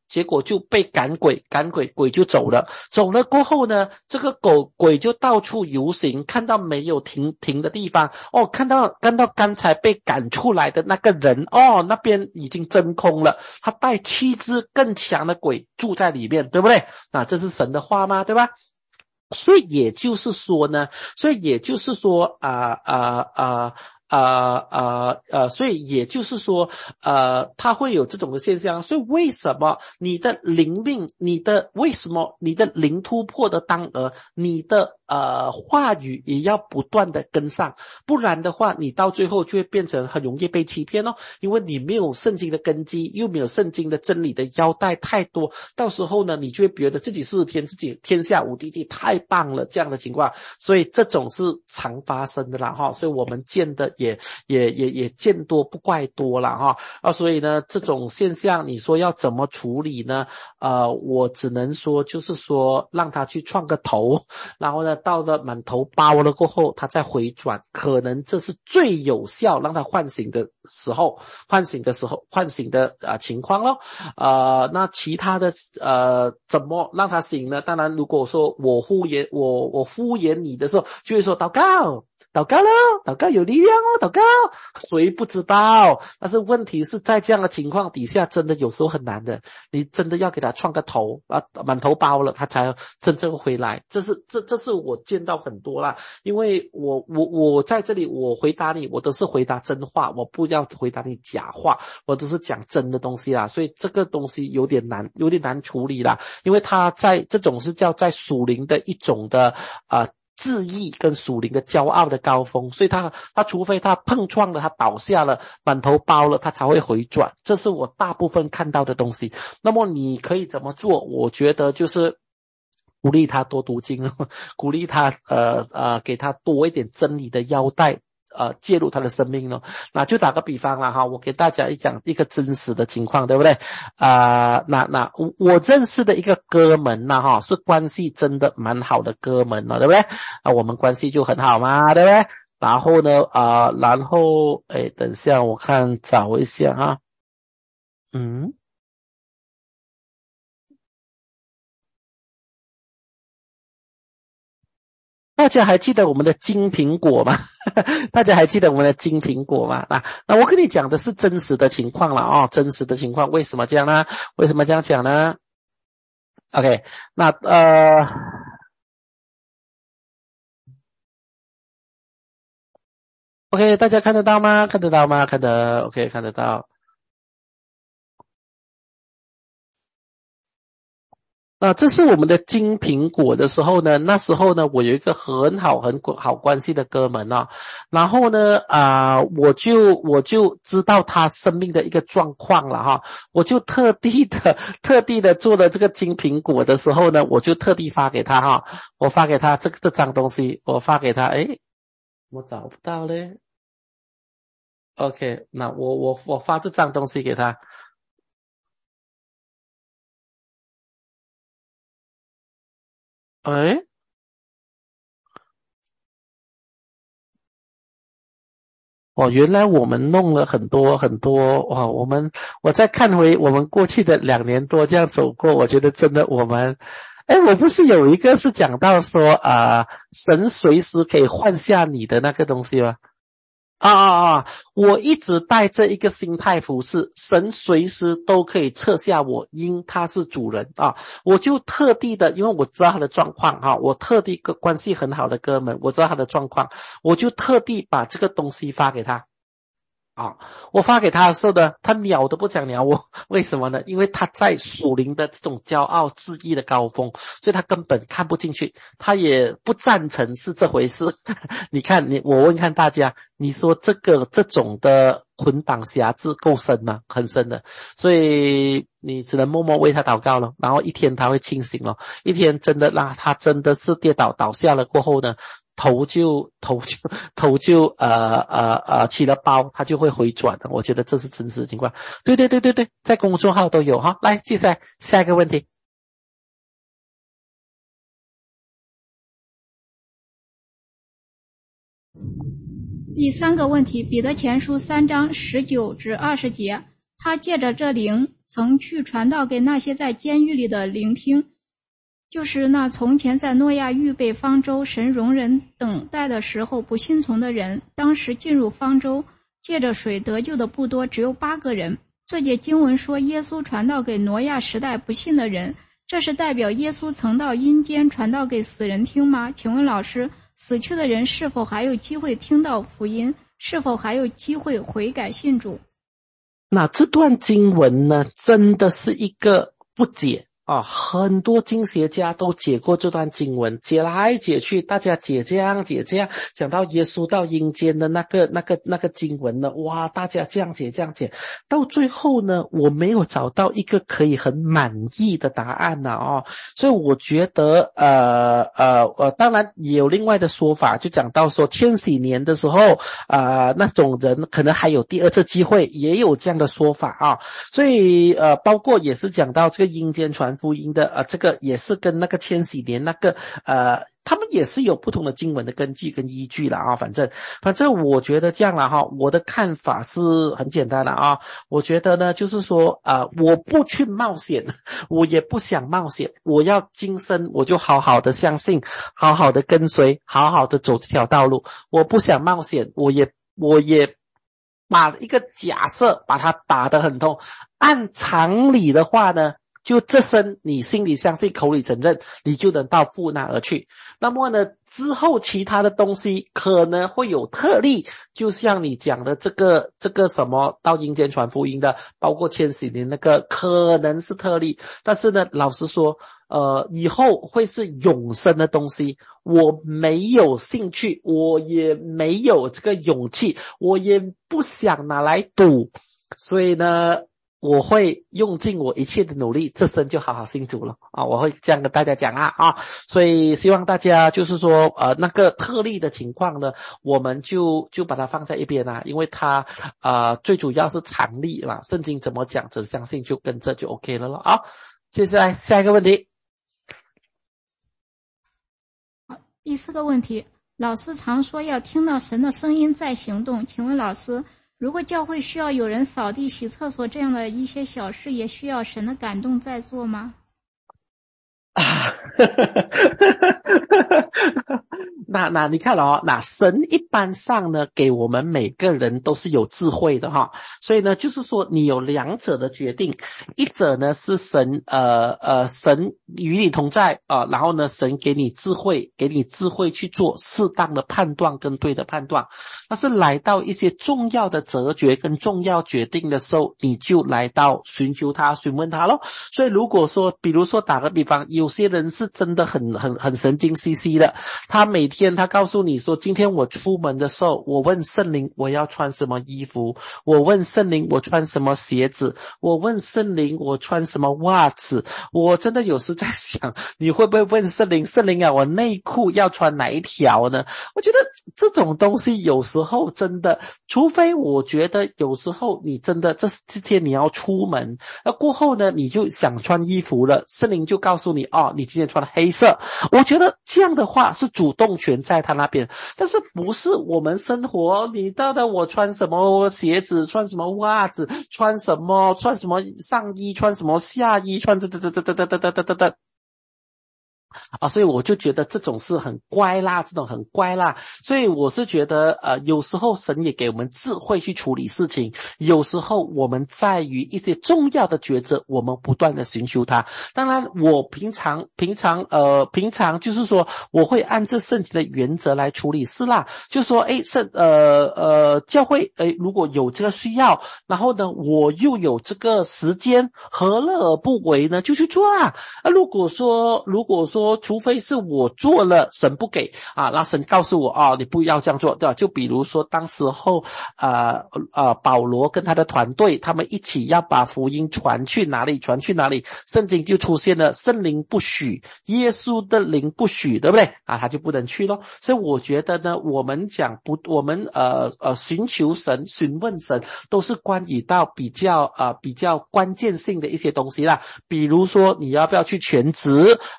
结果就被赶鬼，赶鬼鬼就走了，走了过后呢，这个狗鬼就到处游行，看到没有停停的地方，哦，看到看到刚才被赶出来的那个人，哦，那边已经真空了，他带七只更强的鬼住在里面，对不对？那这是神的话吗？对吧？所以也就是说呢，所以也就是说啊啊啊啊啊呃，所以也就是说，呃，它会有这种的现象。所以为什么你的灵命，你的为什么你的灵突破的当儿，你的呃话语也要不断的跟上，不然的话，你到最后就会变成很容易被欺骗哦，因为你没有圣经的根基，又没有圣经的真理的腰带太多，到时候呢，你就会觉得自己是天，自己天下无敌地，太棒了这样的情况，所以这种是常发生的啦哈，所以我们见的也也也也见多不怪多啦哈啊，所以呢，这种现象你说要怎么处理呢？呃，我只能说就是说让他去创个头，然后呢，到了满头包了过后，他再回转，可能这是最有效让他唤醒的时候，唤醒的时候，唤醒的啊、呃、情况咯。呃，那其他的呃怎么让他醒呢？当然，如果说我敷衍我我敷衍你的时候，就会说祷告。祷告了，祷告有力量哦，祷告，谁不知道？但是问题是在这样的情况底下，真的有时候很难的。你真的要给他创个头啊，满头包了，他才真正回来。这是这这是我见到很多啦，因为我我我在这里，我回答你，我都是回答真话，我不要回答你假话，我都是讲真的东西啦。所以这个东西有点难，有点难处理啦，因为他在这种是叫在属灵的一种的啊。呃自义跟属灵的骄傲的高峰，所以他他除非他碰撞了，他倒下了，满头包了，他才会回转。这是我大部分看到的东西。那么你可以怎么做？我觉得就是鼓励他多读经，鼓励他呃呃给他多一点真理的腰带。呃，介入他的生命呢？那就打个比方啦哈，我给大家一讲一个真实的情况，对不对？啊、呃，那那我我认识的一个哥们呐哈，是关系真的蛮好的哥们了，对不对？啊，我们关系就很好嘛，对不对？然后呢，啊、呃，然后哎，等一下我看找一下哈，嗯。大家还记得我们的金苹果吗？大家还记得我们的金苹果吗？啊，那我跟你讲的是真实的情况了哦，真实的情况。为什么这样呢？为什么这样讲呢 ？OK， 那呃 ，OK， 大家看得到吗？看得到吗？看得 OK， 看得到。啊，这是我们的金苹果的时候呢，那时候呢，我有一个很好很好关系的哥们啊，然后呢，啊、呃，我就我就知道他生命的一个状况了哈，我就特地的特地的做了这个金苹果的时候呢，我就特地发给他哈，我发给他这个这张东西，我发给他，诶，我找不到嘞 ，OK， 那我我我发这张东西给他，诶。哦，原来我们弄了很多很多哇！我们我再看回我们过去的两年多这样走过，我觉得真的我们，哎，我不是有一个是讲到说啊、呃神随时可以换下你的那个东西吗？啊啊啊！我一直带着一个心态服侍，神随时都可以撤下我，因他是主人啊！我就特地的，因为我知道他的状况哈、啊，我特地跟关系很好的哥们，我知道他的状况，我就特地把这个东西发给他。啊，我发给他的时候呢，他鸟都不想鸟我，为什么呢？因为他在属灵的这种骄傲自义的高峰，所以他根本看不进去，他也不赞成是这回事。你看，你我问看大家，你说这个这种的捆绑辖制够深吗？很深的，所以你只能默默为他祷告了。然后一天他会清醒了，一天真的让他真的是跌倒倒下了过后呢。头就头就头就呃呃呃起了包，它就会回转的。我觉得这是真实的情况。对对对对对，在公众号都有哈。来，接下来下一个问题。 第三个问题，彼得前书三章十九至二十节， 他借着这灵曾去传道给那些在监狱里的聆听，就是那从前在诺亚预备方舟，神容人等待的时候不信从的人。当时进入方舟借着水得救的不多，只有八个人。这节经文说耶稣传道给挪亚时代不信的人，这是代表耶稣曾到阴间传道给死人听吗？请问老师，死去的人是否还有机会听到福音？是否还有机会悔改信主？ 那这段经文呢，真的是一个不解啊！很多经学家都解过这段经文，解来解去，大家解这样解这样，讲到耶稣到阴间的那个那个那个经文呢，哇，大家这样解这样解，到最后呢，我没有找到一个可以很满意的答案呢哦，所以我觉得呃呃呃，当然也有另外的说法，就讲到说千禧年的时候啊、呃，那种人可能还有第二次机会，也有这样的说法啊，所以呃，包括也是讲到这个阴间传福音的呃，这个也是跟那个千禧年那个呃，他们也是有不同的经文的根据跟依据了啊。反正反正我觉得这样了哈，我的看法是很简单的啊。我觉得呢，就是说呃，我不去冒险，我也不想冒险，我要今生我就好好的相信，好好的跟随，好好的走这条道路。我不想冒险，我也我也把一个假设把它打得很痛。按常理的话呢，就这生你心里相信，口里承认，你就能到赴那而去。那么呢，之后其他的东西可能会有特例，就像你讲的这个这个什么到阴间传福音的，包括千禧年那个可能是特例。但是呢，老实说呃，以后会是永生的东西，我没有兴趣，我也没有这个勇气，我也不想拿来赌。所以呢，我会用尽我一切的努力，这生就好好信主了啊！我会这样跟大家讲啊啊！所以希望大家就是说呃那个特例的情况呢，我们就就把它放在一边啊，因为它呃最主要是常例嘛，圣经怎么讲只相信就跟着就 OK 了了啊！接下来下一个问题。 第四个问题，老师常说要听到神的声音再行动，请问老师，如果教会需要有人扫地洗厕所这样的一些小事，也需要神的感动在做吗？ 啊，那那你看哦，那神一般上呢，给我们每个人都是有智慧的哈，所以呢，就是说你有两者的决定，一者呢是神呃呃神与你同在啊、呃，然后呢神给你智慧，给你智慧去做适当的判断跟对的判断，但是来到一些重要的择决跟重要决定的时候，你就来到寻求他询问他咯。所以如果说比如说打个比方，有些人是真的很很很神经兮兮的，他每天他告诉你说，今天我出门的时候，我问圣灵我要穿什么衣服，我问圣灵我穿什么鞋子，我问圣灵我穿什么袜子。我真的有时在想，你会不会问圣灵，圣灵啊，我内裤要穿哪一条呢？我觉得这种东西有时候真的，除非我觉得有时候你真的这这天你要出门，那过后呢你就想穿衣服了，圣灵就告诉你哦，你今天穿黑色。我觉得这样的话是主动权在他那边，但是不是我们生活你到底我穿什么鞋子，穿什么袜子，穿什么穿什么上衣，穿什么下衣，穿这这这这这这这这这这啊，所以我就觉得这种是很乖啦，这种很乖啦，所以我是觉得呃，有时候神也给我们智慧去处理事情，有时候我们在于一些重要的抉择，我们不断的寻求他。当然我平常平常呃平常就是说我会按照圣经的原则来处理事啦，就说诶圣呃呃教会诶如果有这个需要，然后呢我又有这个时间，何乐而不为呢？就去做啊。啊如果说如果说说除非是我做了神不给啊，那神告诉我哦，你不要这样做，对吧？就比如说当时候呃呃保罗跟他的团队他们一起要把福音传去哪里传去哪里，圣经就出现了圣灵不许，耶稣的灵不许，对不对啊？他就不能去咯。所以我觉得呢，我们讲不我们呃呃寻求神询问神都是关于到比较呃比较关键性的一些东西啦，比如说你要不要去全职，比如说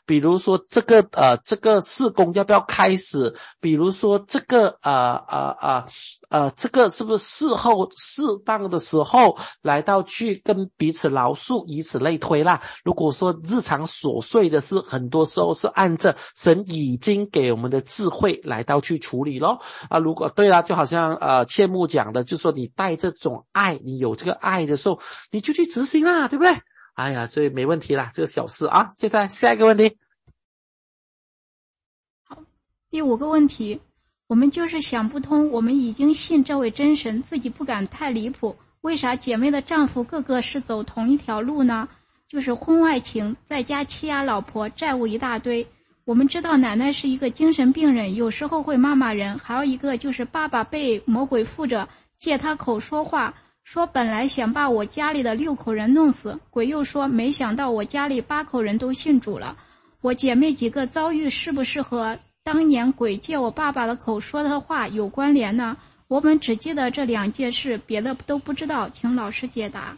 说这个呃这个事工要不要开始，比如说这个呃呃呃呃这个是不是事后适当的时候来到去跟彼此饶恕，以此类推啦。如果说日常琐碎的事，很多时候是按着神已经给我们的智慧来到去处理咯。啊，如果对啦，就好像呃切木讲的，就说你带这种爱，你有这个爱的时候，你就去执行啦，对不对？哎呀，所以没问题啦，这个小事啊。现在下一个问题。 好，第五个问题，我们就是想不通，我们已经信这位真神，自己不敢太离谱，为啥姐妹的丈夫个个是走同一条路呢？就是婚外情，在家欺压老婆，债务一大堆。我们知道奶奶是一个精神病人，有时候会骂骂人，还有一个就是爸爸被魔鬼附着，借他口说话，说本来想把我家里的六口人弄死，鬼又说没想到我家里八口人都信主了。我姐妹几个遭遇是不是和当年鬼借我爸爸的口说的话有关联呢？我们只记得这两件事，别的都不知道，请老师解答。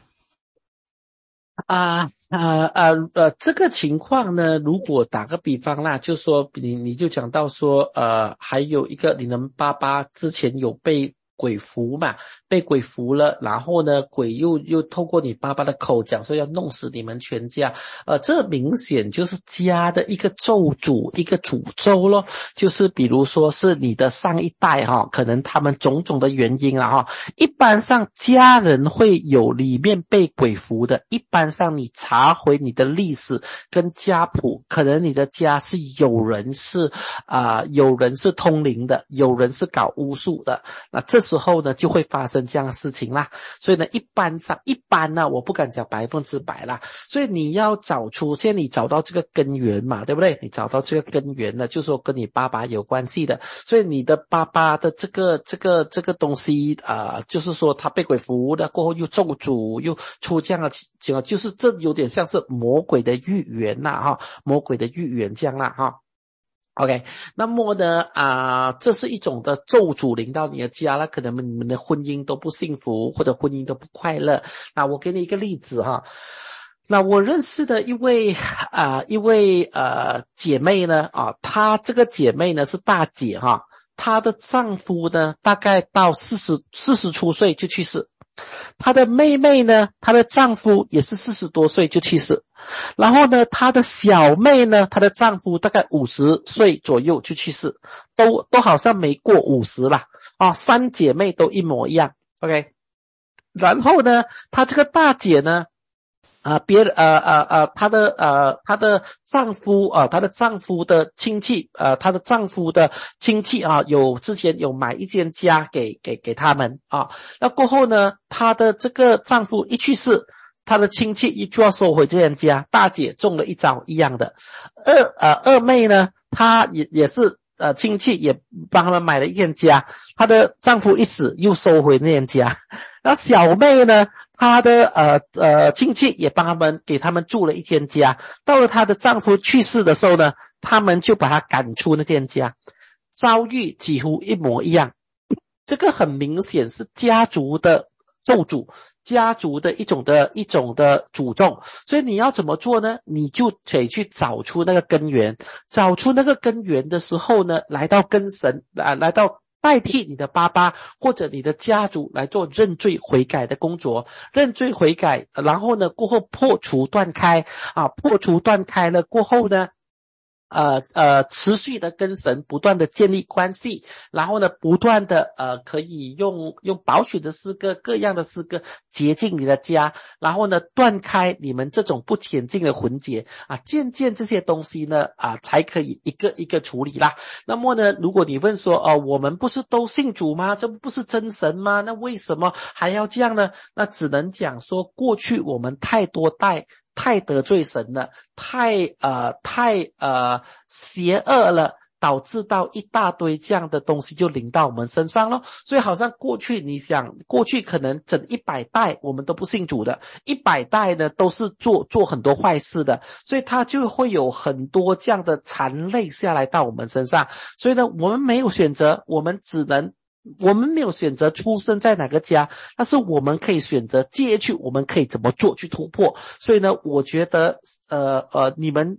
啊啊啊呃，这个情况呢，如果打个比方啦，就说你你就讲到说，呃，还有一个你的爸爸之前有被鬼附嘛，被鬼附了，然后呢，鬼又又透过你爸爸的口讲说要弄死你们全家，呃，这明显就是家的一个咒诅，一个诅咒咯。就是比如说是你的上一代哈，可能他们种种的原因啦哈，一般上家人会有里面被鬼附的，一般上你查回你的历史跟家谱，可能你的家是有人是啊、呃，有人是通灵的，有人是搞巫术的，那这时候呢就会发生这样的事情啦。所以呢一般上一般呢我不敢讲百分之百啦，所以你要找出，现在你找到这个根源嘛，对不对？你找到这个根源呢，就是说跟你爸爸有关系的，所以你的爸爸的这个这个这个东西啊、呃，就是说他被鬼附的过后又咒诅又出这样的情况，就是这有点像是魔鬼的预言啦哈，魔鬼的预言这样啦哈。OK， 那么呢啊、呃，这是一种的咒诅临到你的家了，可能你们的婚姻都不幸福，或者婚姻都不快乐。那我给你一个例子哈，那我认识的一位啊、呃、一位呃姐妹呢啊，她这个姐妹呢是大姐哈，她的丈夫呢大概到四十四十出岁就去世。她的妹妹呢，她的丈夫也是四十多岁就去世，然后呢，她的小妹呢，她的丈夫大概五十岁左右就去世，都都好像没过五十啦啊，三姐妹都一模一样 ，OK。然后呢，她这个大姐呢。啊，别呃呃呃，她的呃她的丈夫啊、呃，她的丈夫的亲戚呃，她的丈夫的亲戚啊，有之前有买一间家给给给他们啊，那过后呢，她的这个丈夫一去世，她的亲戚一就要收回这间家，大姐中了一招一样的，二呃二妹呢，她也也是呃亲戚也帮他们买了一间家，她的丈夫一死又收回那间家，那小妹呢？她的呃呃亲戚也帮他们给他们住了一间家，到了她的丈夫去世的时候呢，他们就把她赶出那间家，遭遇几乎一模一样。这个很明显是家族的咒诅，家族的一种的一种的诅咒。所以你要怎么做呢？你就得去找出那个根源，找出那个根源的时候呢，来到跟神啊，来到代替你的爸爸或者你的家族来做认罪悔改的工作，认罪悔改，然后呢过后破除断开啊，破除断开了过后呢呃呃，持续的跟神不断的建立关系，然后呢，不断的呃，可以用用保险的诗歌，各样的诗歌洁净你的家，然后呢，断开你们这种不前进的魂结啊，渐渐这些东西呢啊，才可以一个一个处理啦。那么呢，如果你问说哦、呃，我们不是都信主吗？这不是真神吗？那为什么还要这样呢？那只能讲说，过去我们太多代。太得罪神了，太呃太呃邪恶了，导致到一大堆这样的东西就临到我们身上咯。所以好像过去你想，过去可能整一百代我们都不信主的，一百代呢都是做做很多坏事的，所以他就会有很多这样的残累下来到我们身上。所以呢，我们没有选择，我们只能。我们没有选择出生在哪个家，但是我们可以选择接去我们可以怎么做去突破。所以呢，我觉得呃呃，你们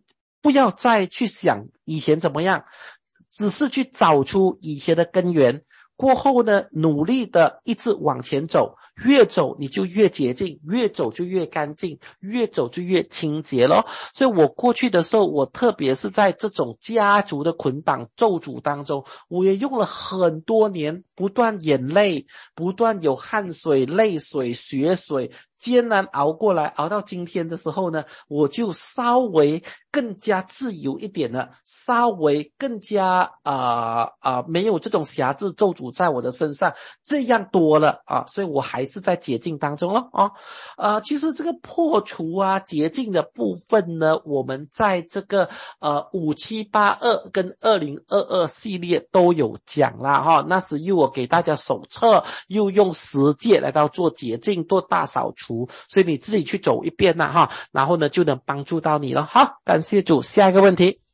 不要再去想以前怎么样，只是去找出以前的根源，过后呢，努力的一直往前走，越走你就越洁净，越走就越干净，越走就越清洁咯。所以我过去的时候，我特别是在这种家族的捆绑咒诅当中，我也用了很多年，不断眼泪，不断有汗水、泪水、血水，艰难熬过来，熬到今天的时候呢，我就稍微更加自由一点了，稍微更加啊啊、呃呃、没有这种辖制咒诅在我的身上，这样多了啊，所以我还是在洁净当中了啊。呃，其实这个破除啊洁净的部分呢，我们在这个呃五七八二跟二零二二系列都有讲啦哈。那时又我给大家手册，又用十诫来到做洁净，做大扫除，所以你自己去走一遍啦哈，然后呢就能帮助到你了。好，感谢主。下一个问题。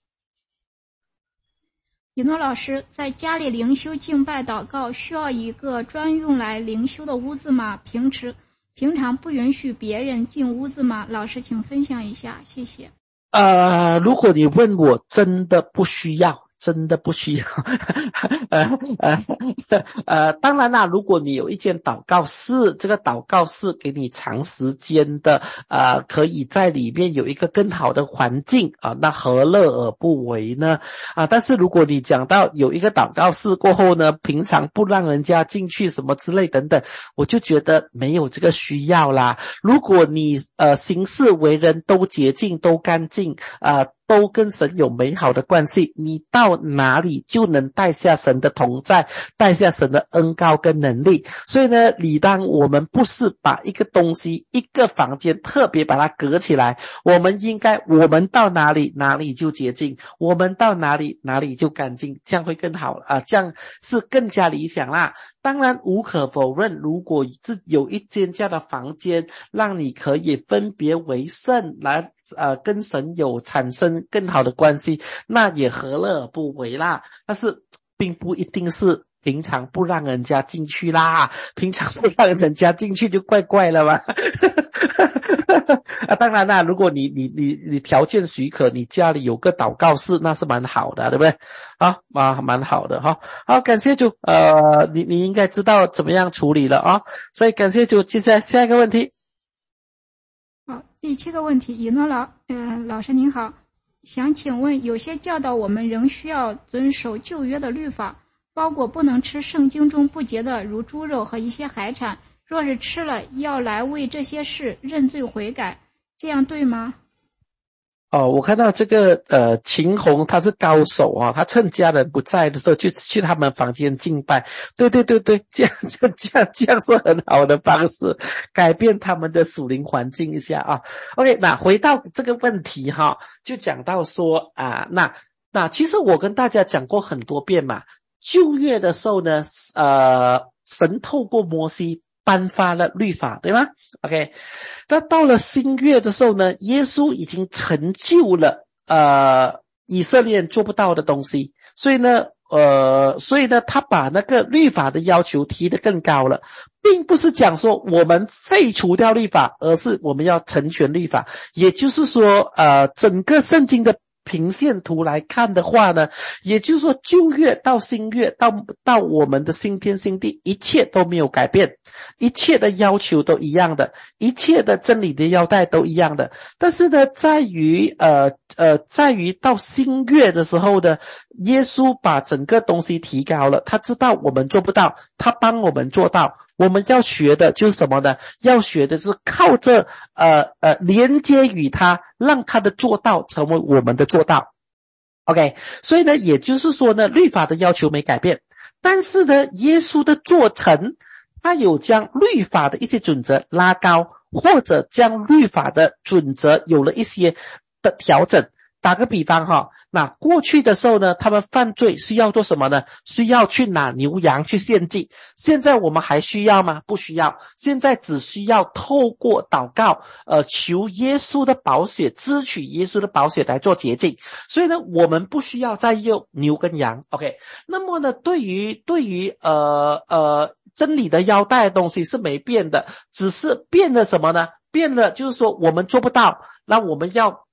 以诺老师，在家里灵修敬拜祷告需要一个专用来灵修的屋子吗？平时平常不允许别人进屋子吗？老师请分享一下，谢谢。 呃，如果你问我，真的不需要。真的不需要呃呃呃当然啦，如果你有一间祷告室，这个祷告室给你长时间的呃可以在里面有一个更好的环境啊、呃，那何乐而不为呢啊、呃？但是如果你讲到有一个祷告室过后呢，平常不让人家进去什么之类等等，我就觉得没有这个需要啦。如果你呃行事为人都洁净都干净啊、呃都跟神有美好的关系，你到哪里就能带下神的同在，带下神的恩膏跟能力。所以呢，理当我们不是把一个东西一个房间特别把它隔起来，我们应该我们到哪里哪里就洁净，我们到哪里哪里就干净，这样会更好啊，这样是更加理想啦。当然无可否认，如果有一间这样的房间让你可以分别为圣，来呃跟神有产生更好的关系，那也何乐而不为啦。但是并不一定是平常不让人家进去啦，平常不让人家进去就怪怪了吧啊，当然啦，如果你你你你条件许可，你家里有个祷告室，那是蛮好的，对不对？啊啊，蛮好的哈。好，感谢主，呃，你你应该知道怎么样处理了啊，所以感谢主。接下来下一个问题。 好，第七个问题，以诺老呃老师您好，想请问，有些教导我们仍需要遵守旧约的律法，包括不能吃圣经中不洁的，如猪肉和一些海产。若是吃了，要来为这些事认罪悔改，这样对吗？ 哦，我看到这个呃，秦红他是高手啊，他趁家人不在的时候就去他们房间敬拜。对对对对，这样这样这样这样是很好的方式，改变他们的属灵环境一下啊。OK， 那回到这个问题哈，就讲到说啊，那那其实我跟大家讲过很多遍嘛，旧约的时候呢，呃，神透过摩西颁发了律法，对吗 ？OK， 那到了新约的时候呢，耶稣已经成就了呃以色列人做不到的东西，所以呢，呃，所以呢，他把那个律法的要求提得更高了，并不是讲说我们废除掉律法，而是我们要成全律法。也就是说，呃，整个圣经的平线图来看的话呢，也就是说旧约到新约到到我们的新天新地，一切都没有改变，一切的要求都一样的，一切的真理的腰带都一样的。但是呢，在于呃呃在于到新约的时候呢，耶稣把整个东西提高了，他知道我们做不到，他帮我们做到。我们要学的就是什么呢？要学的是靠着呃呃连接与他，让他的做到成为我们的做到。OK， 所以呢，也就是说呢，律法的要求没改变，但是呢，耶稣的做成，他有将律法的一些准则拉高，或者将律法的准则有了一些的调整。打个比方哈，那过去的时候呢，他们犯罪需要做什么呢？需要去拿牛羊去献祭。现在我们还需要吗？不需要。现在只需要透过祷告，呃，求耶稣的宝血，支取耶稣的宝血来做洁净。所以呢，我们不需要再用牛跟羊。OK， 那么呢，对于对于呃呃真理的腰带的东西是没变的，只是变了什么呢？变了就是说我们做不到，那我们要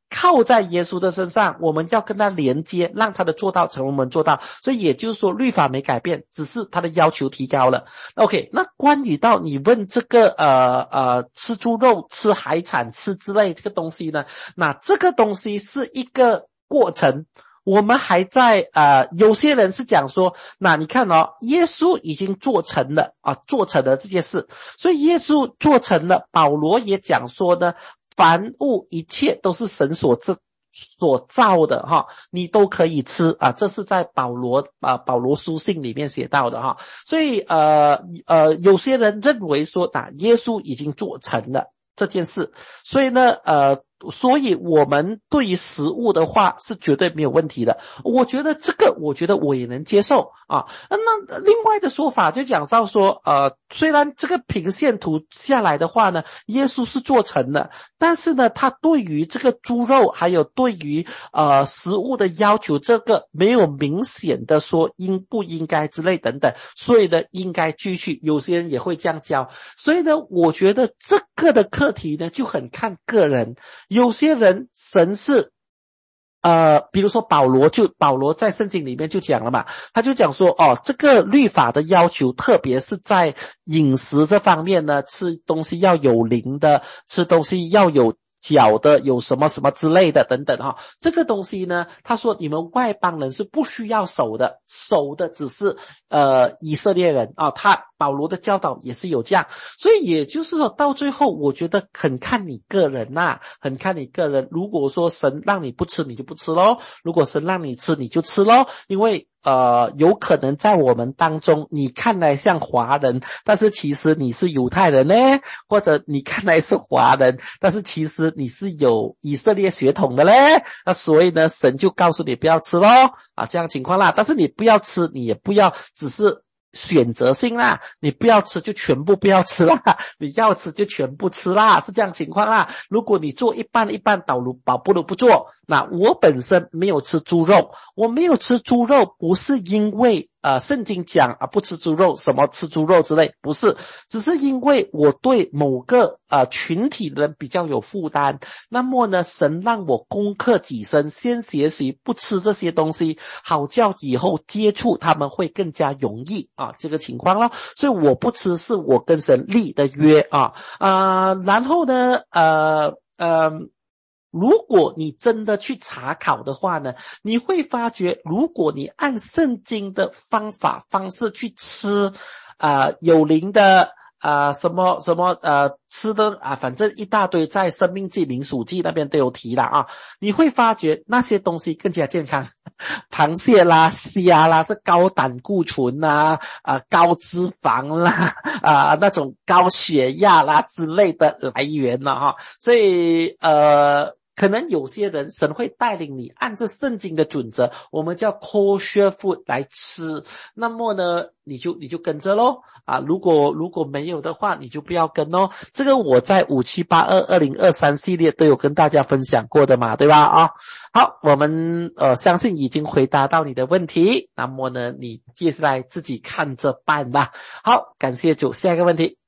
靠在耶稣的身上，我们要跟他连接，让他的做到成为我们做到。所以也就是说律法没改变，只是他的要求提高了。 OK， 那关于到你问这个呃呃吃猪肉吃海产吃之类这个东西呢，那这个东西是一个过程，我们还在呃有些人是讲说，那你看哦，耶稣已经做成了啊，做成了这件事，所以耶稣做成了，保罗也讲说呢，凡物一切都是神所制所造的哈，你都可以吃啊，这是在保罗啊保罗书信里面写到的哈。所以呃呃有些人认为说啊，耶稣已经做成了这件事，所以呢呃所以我们对于食物的话是绝对没有问题的。我觉得这个我觉得我也能接受啊。那另外的说法就讲到说呃虽然这个平线图下来的话呢，耶稣是做成了，但是呢他对于这个猪肉还有对于呃食物的要求，这个没有明显的说应不应该之类等等，所以呢应该继续，有些人也会这样教。所以呢我觉得这个的课题呢就很看个人，有些人神是呃比如说保罗就保罗在圣经里面就讲了嘛，他就讲说哦，这个律法的要求特别是在饮食这方面呢，吃东西要有灵的，吃东西要有脚的，有什么什么之类的等等哈。这个东西呢，他说你们外邦人是不需要守的，守的只是呃以色列人啊。他保罗的教导也是有这样，所以也就是说到最后我觉得很看你个人呐、啊，很看你个人。如果说神让你不吃你就不吃咯，如果神让你吃你就吃咯，因为呃，有可能在我们当中你看来像华人，但是其实你是犹太人呢，或者你看来是华人，但是其实你是有以色列血统的嘞，那所以呢神就告诉你不要吃咯啊，这样情况啦。但是你不要吃，你也不要只是选择性啦，你不要吃就全部不要吃啦，你要吃就全部吃啦，是这样情况啦。如果你做一半一半，倒如倒不如不做。那我本身没有吃猪肉，我没有吃猪肉不是因为呃圣经讲啊不吃猪肉，什么吃猪肉之类，不是，只是因为我对某个呃群体的人比较有负担。那么呢神让我攻克己身，先学习不吃这些东西，好叫以后接触他们会更加容易啊，这个情况咯。所以我不吃是我跟神立的约啊啊、呃，然后呢呃呃如果你真的去查考的话呢，你会发觉如果你按圣经的方法方式去吃啊、呃、有灵的啊、呃、什么什么呃吃的啊，反正一大堆，在生命记民数记那边都有提了啊，你会发觉那些东西更加健康。螃蟹啦虾啦是高胆固醇啦啊高脂肪啦啊那种高血压啦之类的来源了哈。所以呃可能有些人神会带领你按照圣经的准则，我们叫 kosher food 来吃，那么呢你就你就跟着咯啊，如果如果没有的话你就不要跟咯。这个我在五七八二二零二三系列都有跟大家分享过的嘛，对吧啊？好，我们呃相信已经回答到你的问题，那么呢你接下来自己看着办吧。好，感谢主。下一个问题。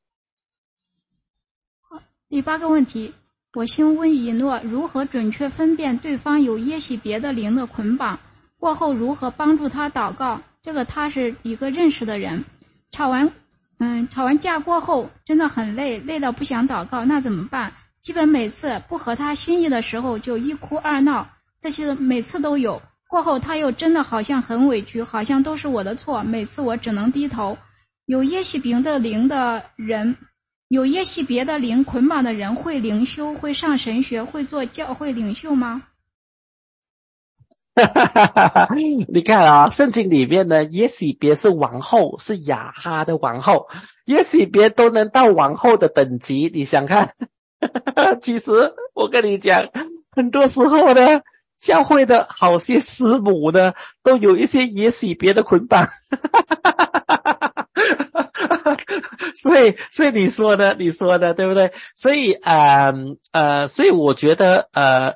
好，第八个问题，我先问以诺如何准确分辨对方有耶洗别的灵的捆绑，过后如何帮助他祷告。这个他是一个认识的人，吵完嗯吵完架过后真的很累，累到不想祷告，那怎么办？基本每次不合他心意的时候就一哭二闹，这些每次都有，过后他又真的好像很委屈，好像都是我的错，每次我只能低头。有耶洗别的灵的人有耶洗别的灵捆绑的人会灵修，会上神学，会做教会领袖吗？ 你看啊，圣经里面呢，耶洗别是王后，是亚哈的王后，耶洗别都能到王后的等级，你想看？其实我跟你讲，很多时候呢，教会的好些师母呢，都有一些耶洗别的捆绑。所以所以你说的你说的对不对？所以呃呃所以我觉得呃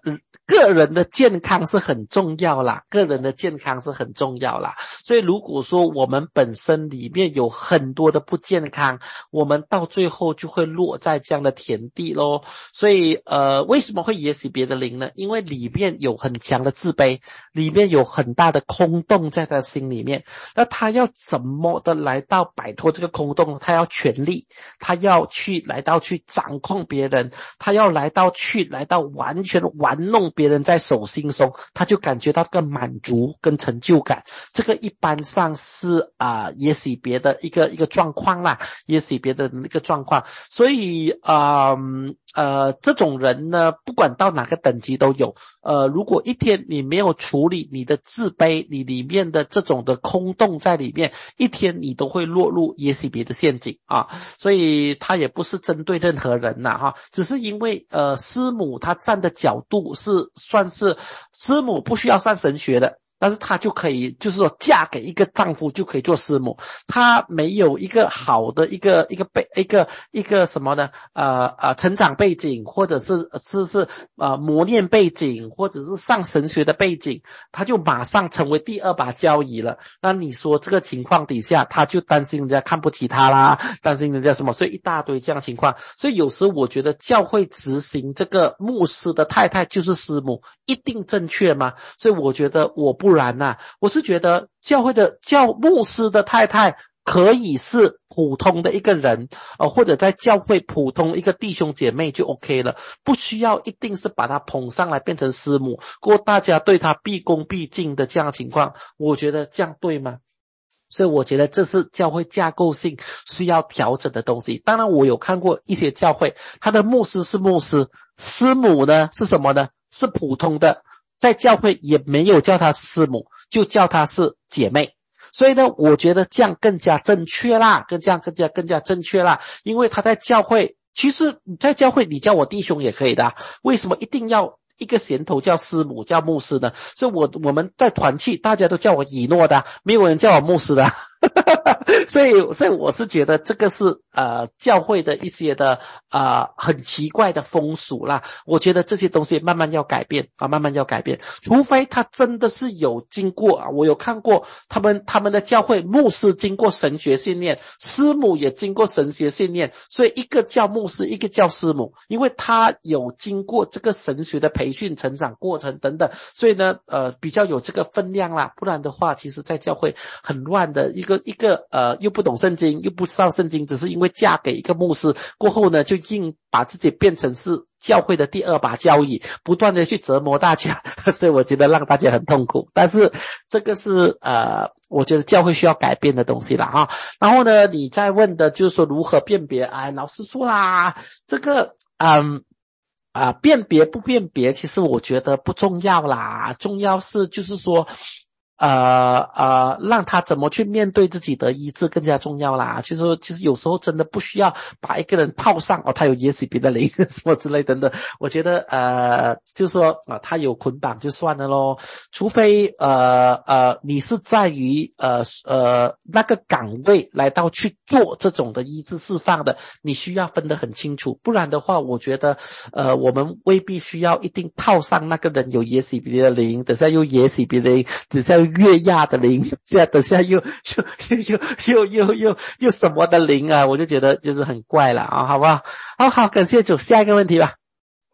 个人的健康是很重要啦，个人的健康是很重要啦。所以如果说我们本身里面有很多的不健康，我们到最后就会落在这样的田地咯。所以呃，为什么会野洗别的灵呢？因为里面有很强的自卑，里面有很大的空洞在他心里面。那他要怎么的来到摆脱这个空洞？他要权力，他要去来到去掌控别人，他要来到去来到完全玩弄别人在手心中，他就感觉到个满足跟成就感。这个一般上是啊、呃，也许别的一个一个状况啦，也许别的一个状况。所以啊 呃, 呃这种人呢，不管到哪个等级都有。呃如果一天你没有处理你的自卑，你里面的这种的空洞在里面，一天你都会落入也许别的陷阱啊。所以他也不是针对任何人呐哈，只是因为呃师母他站的角度是算是师母不需要上神学的，但是她就可以就是说嫁给一个丈夫就可以做师母，她没有一个好的一个一个背一个一个什么呢呃呃成长背景，或者是是是呃磨练背景，或者是上神学的背景，她就马上成为第二把交椅了。那你说这个情况底下，她就担心人家看不起她啦，担心人家什么，所以一大堆这样的情况。所以有时我觉得教会执行这个牧师的太太就是师母，一定正确吗？所以我觉得我不然呐、啊，我是觉得教会的教牧师的太太可以是普通的一个人，呃，或者在教会普通一个弟兄姐妹就 OK 了，不需要一定是把他捧上来变成师母，过大家对他毕恭毕敬的这样的情况，我觉得这样对吗？所以我觉得这是教会架构性需要调整的东西。当然我有看过一些教会，他的牧师是牧师，师母呢是什么呢？是普通的，在教会也没有叫她师母，就叫她是姐妹。所以呢，我觉得这样更加正确啦，更加更加更加正确啦。因为他在教会，其实在教会你叫我弟兄也可以的、啊，为什么一定要一个衔头叫师母叫牧师呢？所以我我们在团契大家都叫我以诺的、啊，没有人叫我牧师的、啊。所以所以我是觉得这个是呃教会的一些的呃很奇怪的风俗啦，我觉得这些东西慢慢要改变啊，慢慢要改变，除非他真的是有经过啊，我有看过他们他们的教会牧师经过神学训练，师母也经过神学训练，所以一个叫牧师，一个叫师母，因为他有经过这个神学的培训成长过程等等，所以呢呃比较有这个分量啦，不然的话其实在教会很乱的一个一个呃又不懂圣经又不知道圣经，只是因为嫁给一个牧师过后呢，就硬把自己变成是教会的第二把交椅，不断的去折磨大家，所以我觉得让大家很痛苦。但是这个是呃我觉得教会需要改变的东西啦哈。然后呢，你再问的就是说如何辨别，哎，老师说啦，这个嗯啊辨别不辨别，其实我觉得不重要啦，重要是就是说。呃呃，让他怎么去面对自己的医治更加重要啦。就是说，其实有时候真的不需要把一个人套上哦，他有耶稣别的灵什么之类等等。我觉得呃，就是说啊、呃，他有捆绑就算了咯。除非呃呃，你是在于呃呃那个岗位来到去做这种的医治释放的，你需要分得很清楚。不然的话，我觉得呃，我们未必需要一定套上那个人有耶稣别的灵，等下又耶稣别的灵，等下又月亚的灵，这样等下又又又又又又又什么的灵啊，我就觉得就是很怪了啊，好不好？好好，感谢主，下一个问题吧。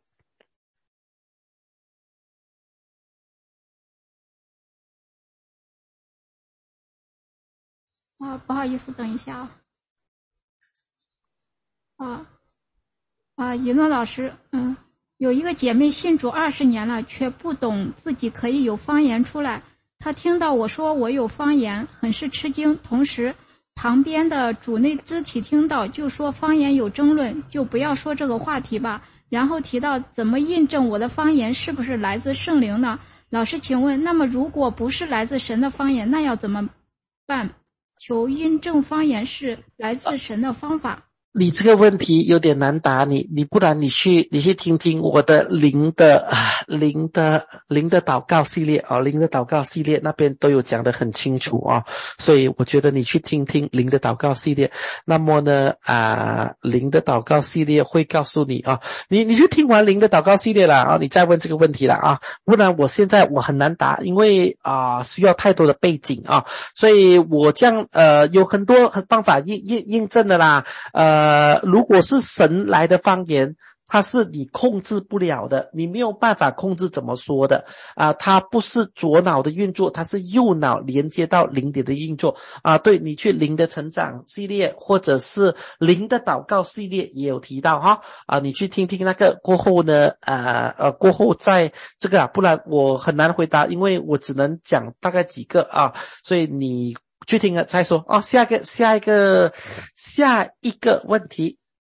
啊，不好意思，等一下啊。啊啊，一诺老师，嗯，有一个姐妹信主二十年了，却不懂自己可以有方言出来。她听到我说我有方言，很是吃惊。同时，旁边的主内肢体听到，就说方言有争论，就不要说这个话题吧。然后提到怎么印证我的方言是不是来自圣灵呢？老师，请问，那么如果不是来自神的方言，那要怎么办？求印证方言是来自神的方法。 你这个问题有点难答，你你不然你去你去听听我的灵的啊灵的灵的祷告系列啊，灵的祷告系列那边都有讲得很清楚啊，所以我觉得你去听听灵的祷告系列，那么呢啊灵的祷告系列会告诉你啊，你你就听完灵的祷告系列了啊，你再问这个问题了啊，不然我现在我很难答，因为啊需要太多的背景啊，所以我这样呃有很多方法印印印证的啦，呃如果是神来的方言，它是你控制不了的，你没有办法控制怎么说的啊、呃，它不是左脑的运作，它是右脑连接到灵点的运作啊、呃。对，你去灵的成长系列或者是灵的祷告系列也有提到哈啊、呃，你去听听那个过后呢，呃呃过后再这个啊，不然我很难回答，因为我只能讲大概几个啊，所以你去听了再说哦。下一个下一个下一个问题。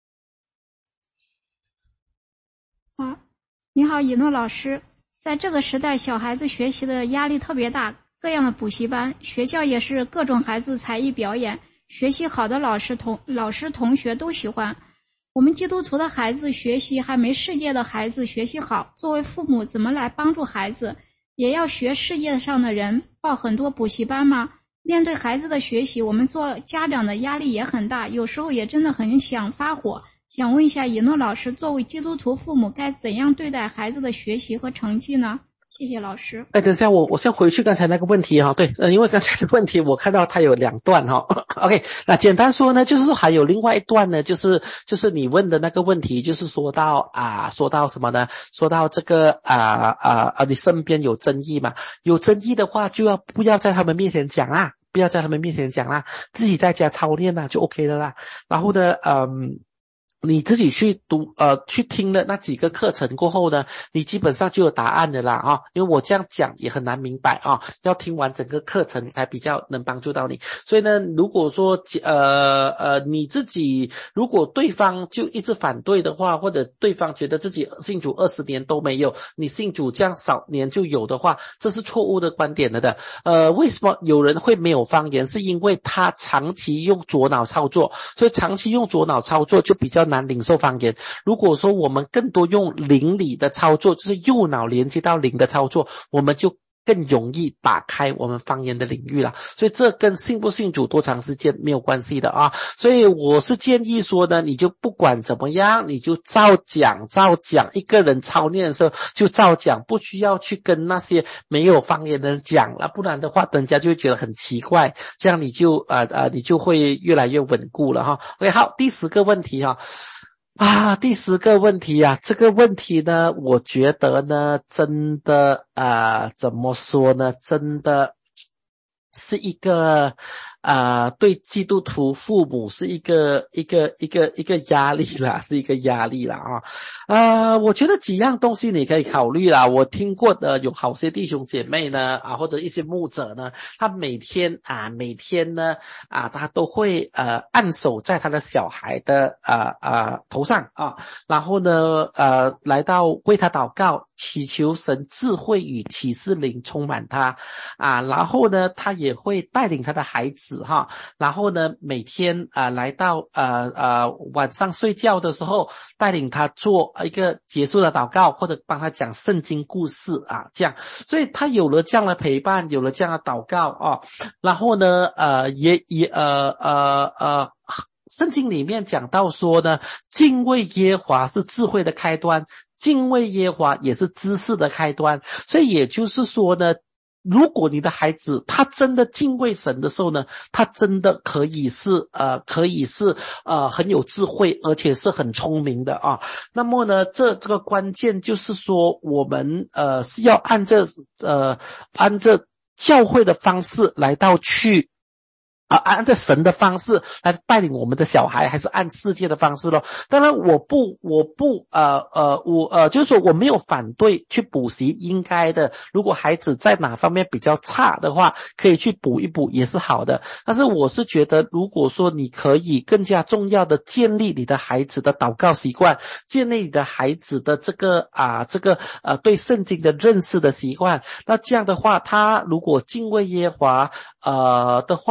啊，你好，以诺老师。在这个时代，小孩子学习的压力特别大，各样的补习班，学校也是各种孩子才艺表演，学习好的老师同老师同学都喜欢。我们基督徒的孩子学习还没世界的孩子学习好，作为父母怎么来帮助孩子？也要学世界上的人，报很多补习班吗？面对孩子的学习，我们做家长的压力也很大，有时候也真的很想发火。想问一下以诺老师，作为基督徒父母该怎样对待孩子的学习和成绩呢？谢谢老师。 哎，等一下，我我先回去刚才那个问题哈，对，呃，因为刚才的问题我看到它有两段哈 ，OK， 那简单说呢，就是说还有另外一段呢，就是就是你问的那个问题，就是说到啊，说到什么呢？说到这个啊啊啊，你身边有争议嘛？有争议的话，就要不要在他们面前讲啊？不要在他们面前讲啦，自己在家操练啦，就 OK 的啦。然后呢，嗯。你自己去读呃去听了那几个课程过后呢，你基本上就有答案的啦啊，因为我这样讲也很难明白啊，要听完整个课程才比较能帮助到你。所以呢，如果说呃呃你自己如果对方就一直反对的话，或者对方觉得自己信主二十年都没有，你信主这样少年就有的话，这是错误的观点了的。呃，为什么有人会没有方言？是因为他长期用左脑操作，所以长期用左脑操作就比较难领受方言。如果说我们更多用灵里的操作，就是右脑连接到灵的操作，我们就更容易打开我们方言的领域了。所以这跟信不信主多长时间没有关系的啊。所以我是建议说呢，你就不管怎么样，你就照讲照讲，一个人操练的时候就照讲，不需要去跟那些没有方言的人讲了，不然的话人家就会觉得很奇怪，这样你就呃呃你就会越来越稳固了哈。OK， 好，第十个问题哈。啊，第十个问题啊，这个问题呢，我觉得呢，真的啊、呃，怎么说呢，真的是一个啊、呃，对基督徒父母是一个一个一个一个压力啦，是一个压力啦啊。呃，我觉得几样东西你可以考虑啦。我听过的有好些弟兄姐妹呢啊，或者一些牧者呢，他每天啊每天呢啊，他都会呃按手在他的小孩的啊啊头上啊，然后呢呃来到为他祷告，祈求神智慧与启示灵充满他啊，然后呢他也会带领他的孩子哈，然后呢每天啊、呃、来到呃呃晚上睡觉的时候，带领他做一个结束的祷告，或者帮他讲圣经故事啊，这样，所以他有了这样的陪伴，有了这样的祷告啊，然后呢呃也也呃呃呃圣经里面讲到说呢，敬畏耶和华是智慧的开端，敬畏耶和华也是知识的开端。所以也就是说呢，如果你的孩子他真的敬畏神的时候呢，他真的可以是呃可以是呃很有智慧，而且是很聪明的啊。那么呢，这这个关键就是说，我们呃是要按着呃按着教会的方式来到去啊，按照神的方式来带领我们的小孩，还是按世界的方式咯？当然，我不，我不，呃呃，我呃，就是说我没有反对去补习，应该的。如果孩子在哪方面比较差的话，可以去补一补，也是好的。但是我是觉得，如果说你可以更加重要的建立你的孩子的祷告习惯，建立你的孩子的这个啊，这个呃对圣经的认识的习惯，那这样的话，他如果敬畏耶和华呃的话，就是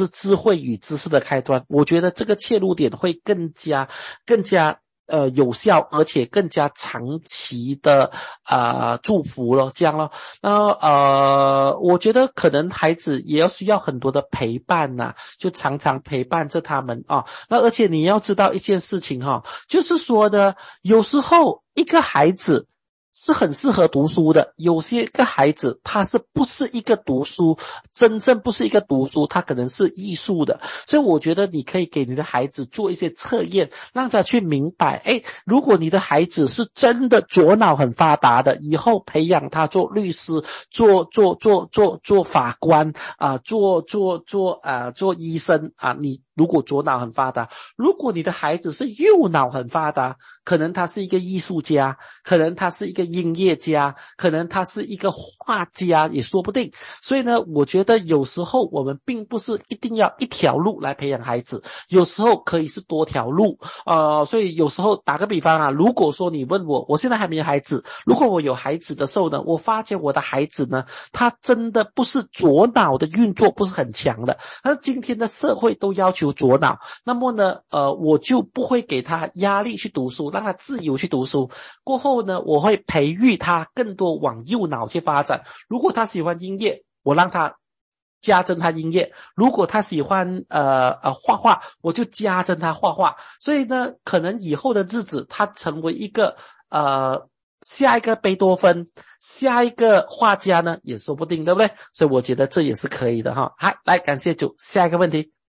智慧与知识的开端。我觉得这个切入点会更加更加呃，有效，而且更加长期的啊、呃、祝福咯，这样咯。那呃，我觉得可能孩子也要需要很多的陪伴呐、啊，就常常陪伴着他们啊。那而且你要知道一件事情哈、啊，就是说呢，有时候一个孩子是很适合读书的，有些个孩子他是不是一个读书，真正不是一个读书，他可能是艺术的。所以我觉得你可以给你的孩子做一些测验，让他去明白，诶，如果你的孩子是真的左脑很发达的，以后培养他做律师，做做做做做法官啊、呃，做做做啊、呃、做医生啊，你如果左脑很发达，如果你的孩子是右脑很发达，可能他是一个艺术家，可能他是一个音乐家，可能他是一个画家，也说不定。所以呢，我觉得有时候我们并不是一定要一条路来培养孩子，有时候可以是多条路。呃，所以有时候打个比方啊，如果说你问我，我现在还没有孩子，如果我有孩子的时候呢，我发现我的孩子呢，他真的不是左脑的运作不是很强的，而今天的社会都要求左脑，那么呢，呃，我就不会给他压力去读书，让他自由去读书。过后呢，我会培育他更多往右脑去发展。如果他喜欢音乐，我让他加增他音乐；如果他喜欢呃呃画画，我就加增他画画。所以呢，可能以后的日子，他成为一个呃下一个贝多芬，下一个画家呢，也说不定，对不对？所以我觉得这也是可以的哈。好，来，感谢主，下一个问题。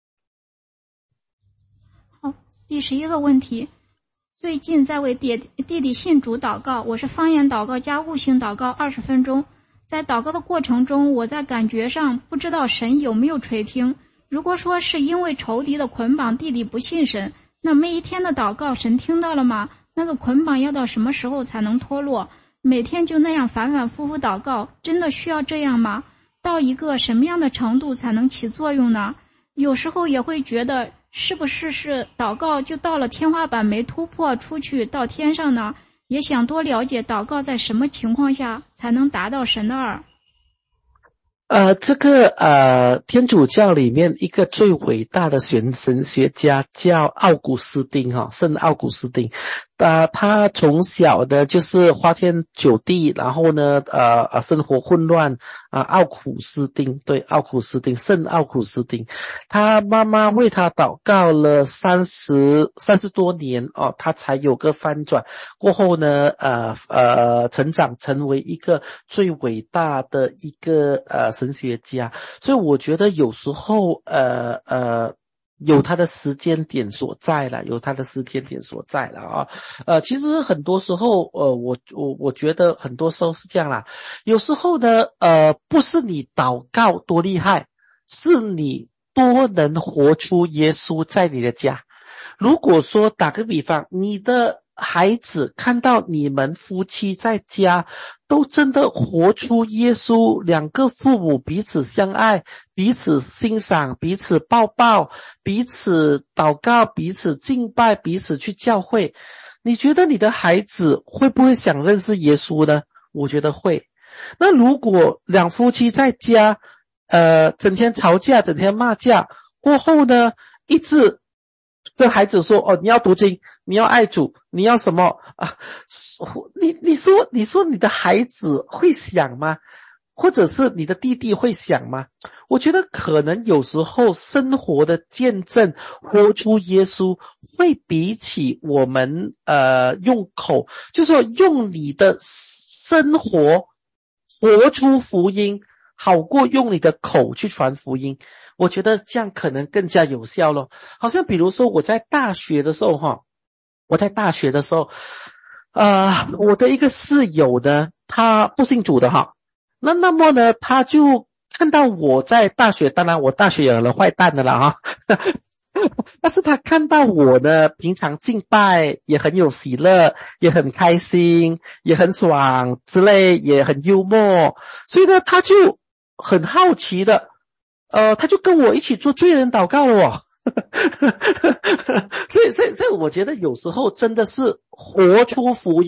好，第十一个问题。最近在为弟弟弟信主祷告，我是方言祷告加悟性祷告二十分钟。在祷告的过程中，我在感觉上不知道神有没有垂听。如果说是因为仇敌的捆绑弟弟不信神，那每一天的祷告神听到了吗？那个捆绑要到什么时候才能脱落？每天就那样反反复复祷告，真的需要这样吗？到一个什么样的程度才能起作用呢？有时候也会觉得是不是是祷告就到了天花板没突破出去到天上呢？也想多了解祷告在什么情况下才能达到神的耳。 呃，这个呃，天主教里面一个最伟大的神神学家叫奥古斯丁哈，圣奥古斯丁。呃，他从小的就是花天酒地，然后呢，呃呃，生活混乱啊、呃，奥古斯丁，对，奥古斯丁，圣奥古斯丁，他妈妈为他祷告了三十三十多年哦，他才有个翻转。过后呢，呃呃，成长成为一个最伟大的一个呃神学家。所以我觉得有时候，呃呃。有他的时间点所在了，有他的时间点所在了啊。呃，其实很多时候，呃，我我我觉得很多时候是这样啦。有时候呢，呃，不是你祷告多厉害，是你多能活出耶稣在你的家。如果说打个比方，你的孩子看到你们夫妻在家都真的活出耶稣，两个父母彼此相爱，彼此欣赏，彼此抱抱，彼此祷告，彼此敬拜，彼此去教会，你觉得你的孩子会不会想认识耶稣呢？我觉得会。那如果两夫妻在家呃，整天吵架，整天骂架，过后呢一直跟孩子说，哦，你要读经，你要爱主，你要什么啊？你你说你说你的孩子会想吗？或者是你的弟弟会想吗？我觉得可能有时候生活的见证，活出耶稣，会比起我们呃用口，就是说用你的生活活出福音，好过用你的口去传福音。我觉得这样可能更加有效咯。好像比如说我在大学的时候哈，我在大学的时候呃我的一个室友呢，他不信主的哈，那那么呢他就看到我在大学，当然我大学有了坏蛋的了哈但是他看到我呢平常敬拜也很有喜乐，也很开心，也很爽之类，也很幽默，所以呢他就很好奇的呃，他就跟我一起做罪人祷告了哦所以所以所以我觉得有时候真的是活出福音，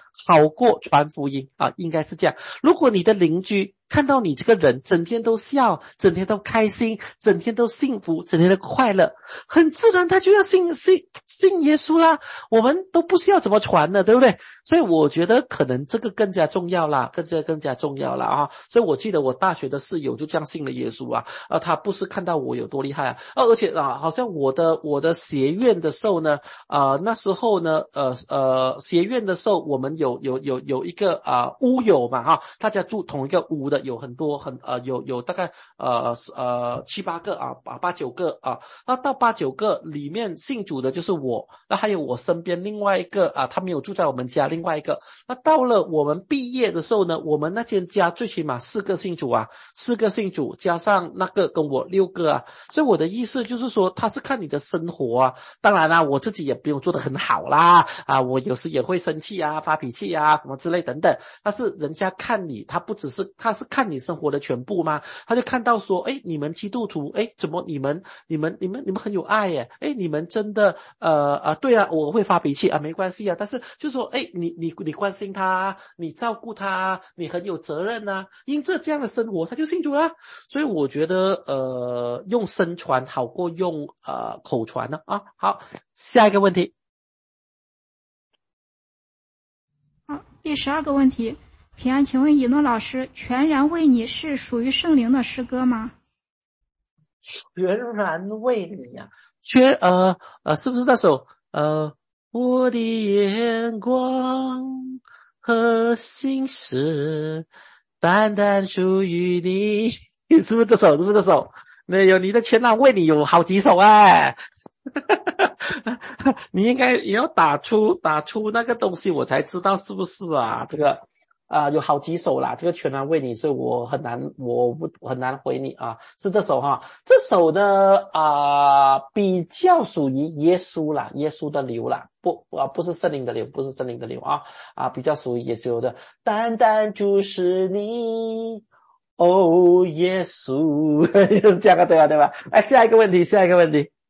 好过传福音啊，应该是这样。如果你的邻居看到你这个人整天都笑，整天都开心，整天都幸福，整天都快乐，很自然他就要信信信耶稣啦。我们都不需要怎么传的，对不对？所以我觉得可能这个更加重要啦，更加更加重要啦啊！所以我记得我大学的室友就这样信了耶稣啊，啊，他不是看到我有多厉害啊，啊而且啊，好像我的我的学院的时候呢，啊、呃、那时候呢，呃呃学院的时候我们有有有有一个啊、呃、屋友嘛哈，大家住同一个屋的。有很多很呃有有大概呃呃七八个啊八八九个啊，那到八九个里面信主的就是我，那还有我身边另外一个啊，他没有住在我们家，另外一个。那到了我们毕业的时候呢，我们那间家最起码四个信主啊，四个信主加上那个跟我六个啊，所以我的意思就是说，他是看你的生活啊。当然啦，我自己也不用做得很好啦啊，我有时也会生气啊、发脾气啊什么之类等等，但是人家看你，他不只是他是看你生活的全部吗？他就看到说，诶，你们基督徒，诶，怎么你们你们你们你们很有爱耶，诶，你们真的呃呃对啊，我会发脾气啊，没关系啊，但是就说，诶，你你你关心他，你照顾他，你很有责任啊，因这这样的生活他就信主啦。所以我觉得呃用声传好过用呃口传呢啊。好，下一个问题。 好，第十二个问题。平安，请问以诺老师，全然为你是属于圣灵的诗歌吗？ 全然为你啊，全呃呃是不是那首呃我的眼光和心事单单属于你，是不是这首？是不是这首？那有你的全然为你有好几首哎。你应该也要打出打出那个东西，我才知道是不是啊？这个啊、呃、有好几首啦，这个全然为你，所以我很难我不很难回你啊。是这首哈，这首呢啊、呃、比较属于耶稣啦，耶稣的流啦，不啊不是圣灵的流，不是圣灵的流啊啊比较属于耶稣的，单单就是你。哦，耶稣，就是这样啊，对吧？对吧？哎，下一个问题，下一个问题。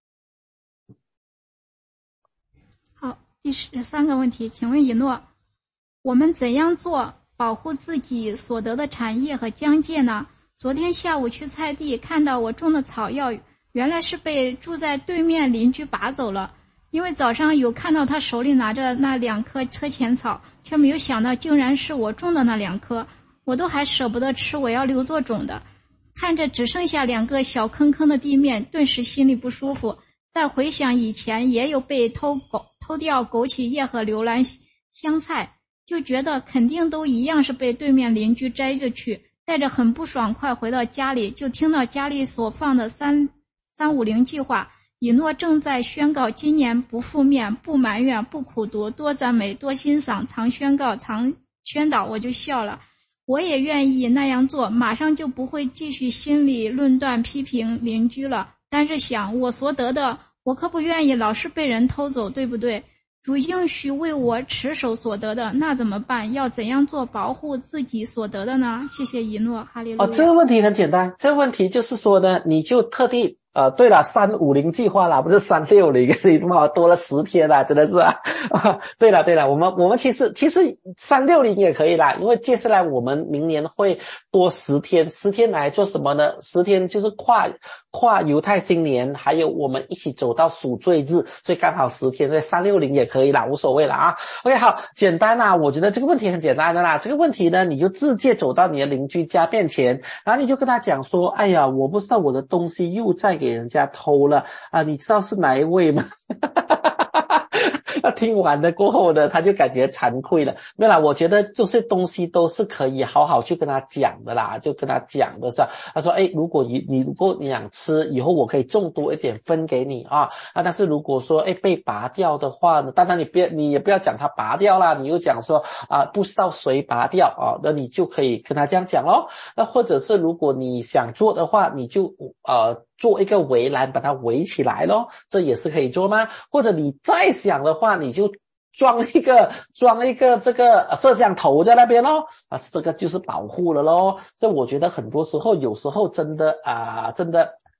好，第十三个问题，请问以诺，我们怎样做保护自己所得的产业和疆界呢？昨天下午去菜地，看到我种的草药，原来是被住在对面邻居拔走了。因为早上有看到他手里拿着那两棵车前草，却没有想到竟然是我种的那两棵，我都还舍不得吃，我要留作种的。看着只剩下两个小坑坑的地面，顿时心里不舒服。再回想以前也有被偷狗偷掉枸杞叶和榴兰香菜，就觉得肯定都一样是被对面邻居摘着去，带着很不爽快回到家里，就听到家里所放的三三五零计划，以诺正在宣告今年不负面、不埋怨、不苦读，多赞美、多欣赏，常宣告、常宣导，我就笑了。我也愿意那样做，马上就不会继续心理论断批评邻居了。但是想我所得的，我可不愿意老是被人偷走，对不对？主应许为我持守所得的，那怎么办？要怎样做保护自己所得的呢？谢谢以诺，哈利路亚。 哦，这个问题很简单，这个问题就是说呢，你就特地呃，对了，三五零计划啦，不是三六零，你妈多了十天啦，真的是啊。啊对了对了，我们我们其实其实三六零也可以啦，因为接下来我们明年会多十天，十天来做什么呢？十天就是跨跨犹太新年，还有我们一起走到赎罪日，所以刚好十天，所以三六零也可以啦，无所谓啦啊。OK， 好，简单啦，我觉得这个问题很简单的啦。这个问题呢，你就直接走到你的邻居家面前，然后你就跟他讲说，哎呀，我不知道我的东西又在给人家偷了啊，你知道是哪一位吗？那听完了过后呢，他就感觉惭愧了。没有啦，我觉得这些东西都是可以好好去跟他讲的啦，就跟他讲的是吧？他说，哎，如果你你如果你想吃，以后我可以种多一点分给你啊。啊，但是如果说哎被拔掉的话呢，当然你别你也不要讲他拔掉啦，你又讲说啊不知道谁拔掉啊，那你就可以跟他这样讲咯。那或者是如果你想做的话，你就呃做一个围栏把它围起来咯，这也是可以做吗？或者你再想的话，你就装一个装一个这个摄像头在那边咯，啊，这个就是保护了咯。所以我觉得很多时候有时候真的啊、呃、真的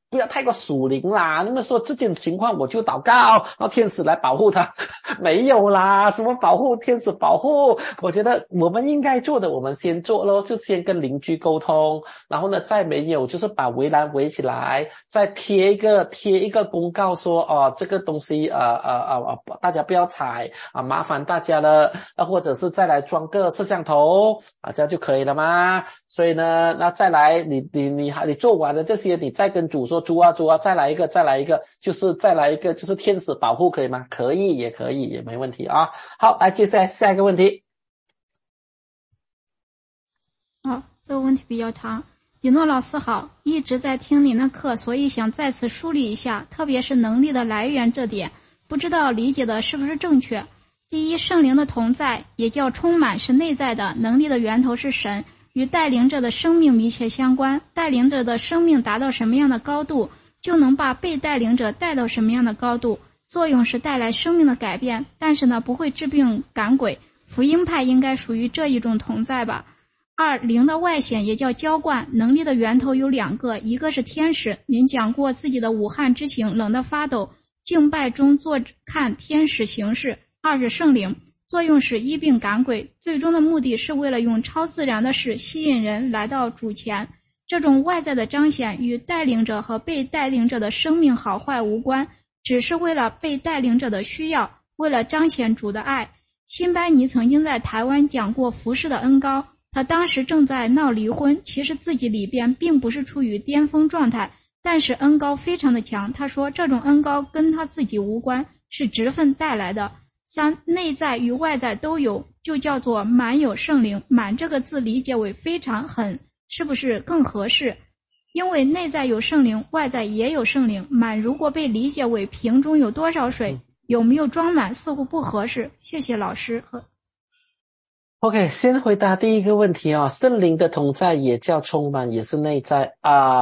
不要太过属灵啦，那么说这种情况我就祷告，让天使来保护他。没有啦，什么保护，天使保护，我觉得我们应该做的我们先做咯，就先跟邻居沟通，然后呢再没有就是把围栏围起来，再贴一个贴一个公告说哦这个东西呃呃呃呃大家不要踩啊，麻烦大家了，啊或者是再来装个摄像头啊，这样就可以了吗？所以呢那再来你你你你做完了这些，你再跟主说主啊主啊再来一个再来一个，就是再来一个就是天使保护可以吗？可以也可以也没问题啊。好，来接下来下一个问题。 哦，这个问题比较长。以诺老师好，一直在听您的课，所以想再次梳理一下，特别是能力的来源这点，不知道理解的是不是正确。第一，圣灵的同在也叫充满是内在的，能力的源头是神，与带领者的生命密切相关，带领者的生命达到什么样的高度，就能把被带领者带到什么样的高度，作用是带来生命的改变，但是呢不会治病赶鬼。福音派应该属于这一种同在吧。二，灵的外显也叫浇灌，能力的源头有两个，一个是天使，您讲过自己的武汉之行冷得发抖，敬拜中坐看天使行事。二是圣灵，作用是医病赶鬼，最终的目的是为了用超自然的事吸引人来到主前。这种外在的彰显与带领者和被带领者的生命好坏无关，只是为了被带领者的需要，为了彰显主的爱。辛班尼曾经在台湾讲过服侍的恩膏，他当时正在闹离婚，其实自己里边并不是处于巅峰状态，但是恩膏非常的强。他说这种恩膏跟他自己无关，是职分带来的。三，内在与外在都有，就叫做满有圣灵。满这个字理解为非常很，是不是更合适？因为内在有圣灵，外在也有圣灵。满如果被理解为瓶中有多少水，有没有装满，似乎不合适。谢谢老师。 OK， 先回答第一个问题啊，圣灵的同在也叫充满，也是内在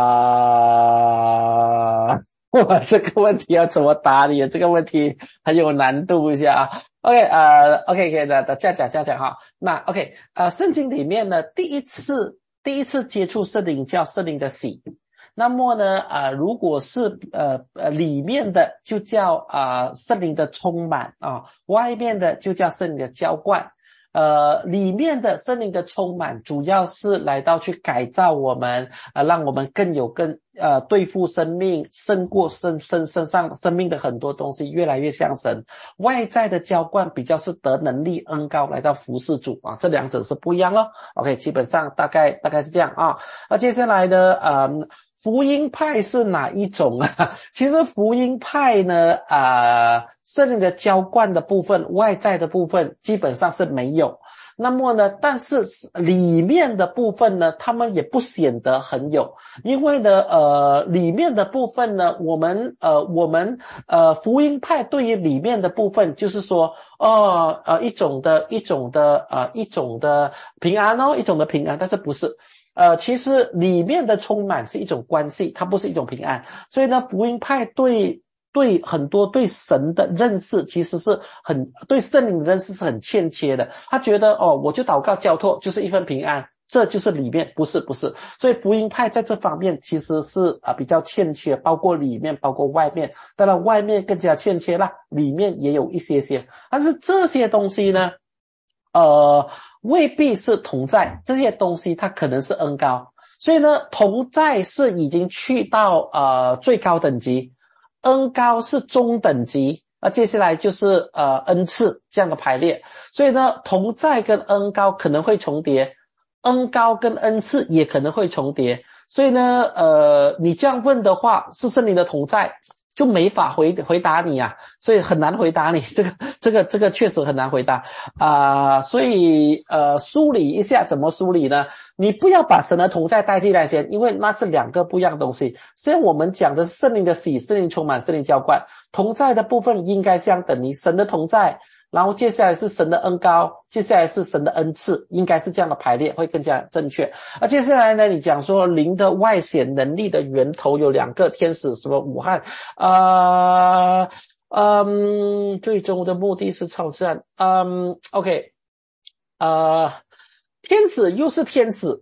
啊。哇，这个问题要怎么答你？这个问题很有难度一下啊。OK， 呃 ，OK， 可以的，这样讲，这样讲哈。那 OK， 呃，圣经里面呢，第一次第一次接触圣灵叫圣灵的洗。那么呢，啊、呃，如果是呃呃里面的就叫啊、呃、圣灵的充满啊，外面的就叫圣灵的浇灌。呃，里面的圣灵的充满，主要是来到去改造我们，呃，让我们更有更呃对付生命，胜过身身身上生命的很多东西，越来越像神。外在的浇灌比较是得能力恩膏来到服侍主啊，这两者是不一样咯。OK， 基本上大概大概是这样啊。那接下来呢，嗯。福音派是哪一种啊？其实福音派呢，啊、呃，圣灵的浇灌的部分，外在的部分基本上是没有。那么呢，但是里面的部分呢，他们也不显得很有，因为呢，呃，里面的部分呢，我们呃，我们呃，福音派对于里面的部分，就是说，哦，呃，一种的一种的呃，一种的平安哦，一种的平安，但是不是。呃，其实里面的充满是一种关系，它不是一种平安。所以呢，福音派对对很多对神的认识，其实是很对圣灵的认识是很欠缺的。他觉得哦，我就祷告交托就是一份平安，这就是里面，不是不是。所以福音派在这方面其实是啊、呃、比较欠缺，包括里面，包括外面。当然外面更加欠缺啦，里面也有一些些。但是这些东西呢，呃。未必是同在，这些东西它可能是恩膏，所以呢，同在是已经去到呃最高等级，恩膏是中等级，那接下来就是呃恩赐这样的排列，所以呢，同在跟恩膏可能会重叠，恩膏跟恩赐也可能会重叠，所以呢，呃，你这样问的话，是圣灵的同在。就没法回回答你啊，所以很难回答你，这个这个这个确实很难回答啊、呃，所以呃梳理一下怎么梳理呢？你不要把神的同在带进来先，因为那是两个不一样的东西。虽然我们讲的是圣灵的洗，圣灵充满，圣灵浇灌，同在的部分应该相等于神的同在。然后接下来是神的恩膏，接下来是神的恩赐，应该是这样的排列会更加正确。而接下来呢，你讲说灵的外显能力的源头有两个天使，什么武汉啊，嗯，最终的目的是超自然，嗯 ，OK， 呃，天使又是天使，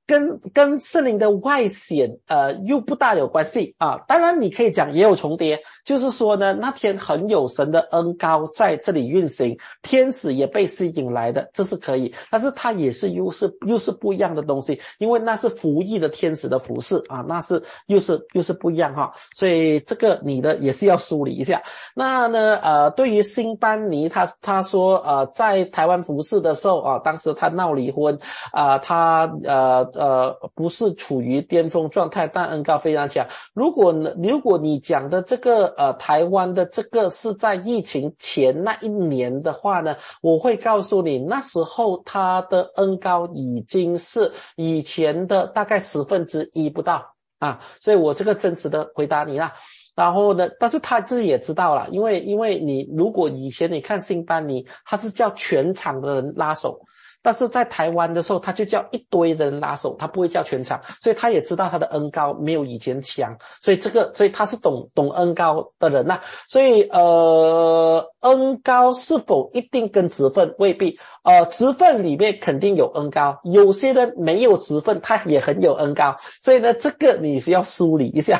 跟跟圣灵的外显呃又不大有关系啊。当然你可以讲也有重叠，就是说呢，那天很有神的恩膏在这里运行，天使也被吸引来的，这是可以，但是它也是又是又是不一样的东西，因为那是服役的天使的服饰啊，那是又是又是不一样哈，所以这个你的也是要梳理一下。那呢呃对于辛班尼他他说呃在台湾服侍的时候啊，当时他闹离婚啊、呃，他呃呃不是处于巅峰状态，但恩膏非常强。如果如果你讲的这个呃台湾的这个是在疫情前那一年的话呢，我会告诉你那时候他的恩膏已经是以前的大概十分之一不到啊，所以我这个真实的回答你啦。然后呢，但是他自己也知道了，因为因为你如果以前你看辛班尼，他是叫全场的人拉手，但是在台湾的时候他就叫一堆人拉手，他不会叫全场，所以他也知道他的恩膏没有以前强，所以这个所以他是懂懂恩膏的人呐、啊。所以呃恩膏是否一定跟职分未必，呃职分里面肯定有恩膏，有些人没有职分他也很有恩膏，所以呢这个你是要梳理一下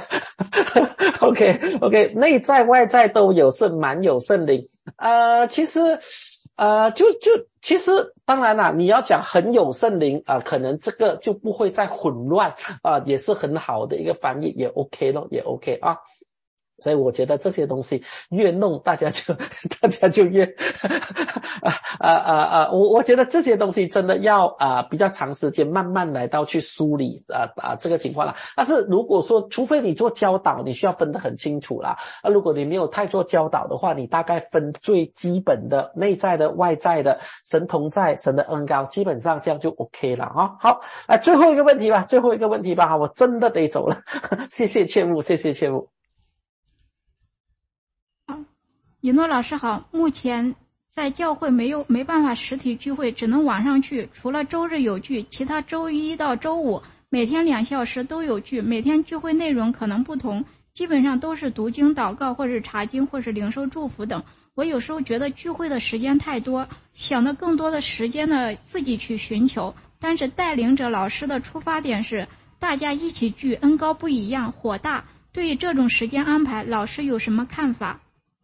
OK OK 内在外在都有，是蛮有圣灵。呃其实呃就就其实当然啦，你要讲很有圣灵啊、呃，可能这个就不会再混乱啊、呃，也是很好的一个翻译，也 OK 咯，也 OK 啊。所以我觉得这些东西越弄大家就大家就越啊啊啊啊我我觉得这些东西真的要啊比较长时间慢慢来到去梳理啊啊这个情况啦。但是如果说除非你做教导，你需要分得很清楚啦。啊如果你没有太做教导的话，你大概分最基本的内在的外在的神同在神的恩膏，基本上这样就 OK 了啊。好啊最后一个问题吧最后一个问题吧我真的得走了谢谢切勿谢谢切勿。 以诺老师好，目前在教会没有没办法实体聚会，只能网上聚，除了周日有聚，其他周一到周五每天两小时都有聚，每天聚会内容可能不同，基本上都是读经祷告或是查经或是领受祝福等。我有时候觉得聚会的时间太多，想的更多的时间呢自己去寻求，但是带领者老师的出发点是大家一起聚，恩膏不一样，火大。对于这种时间安排，老师有什么看法？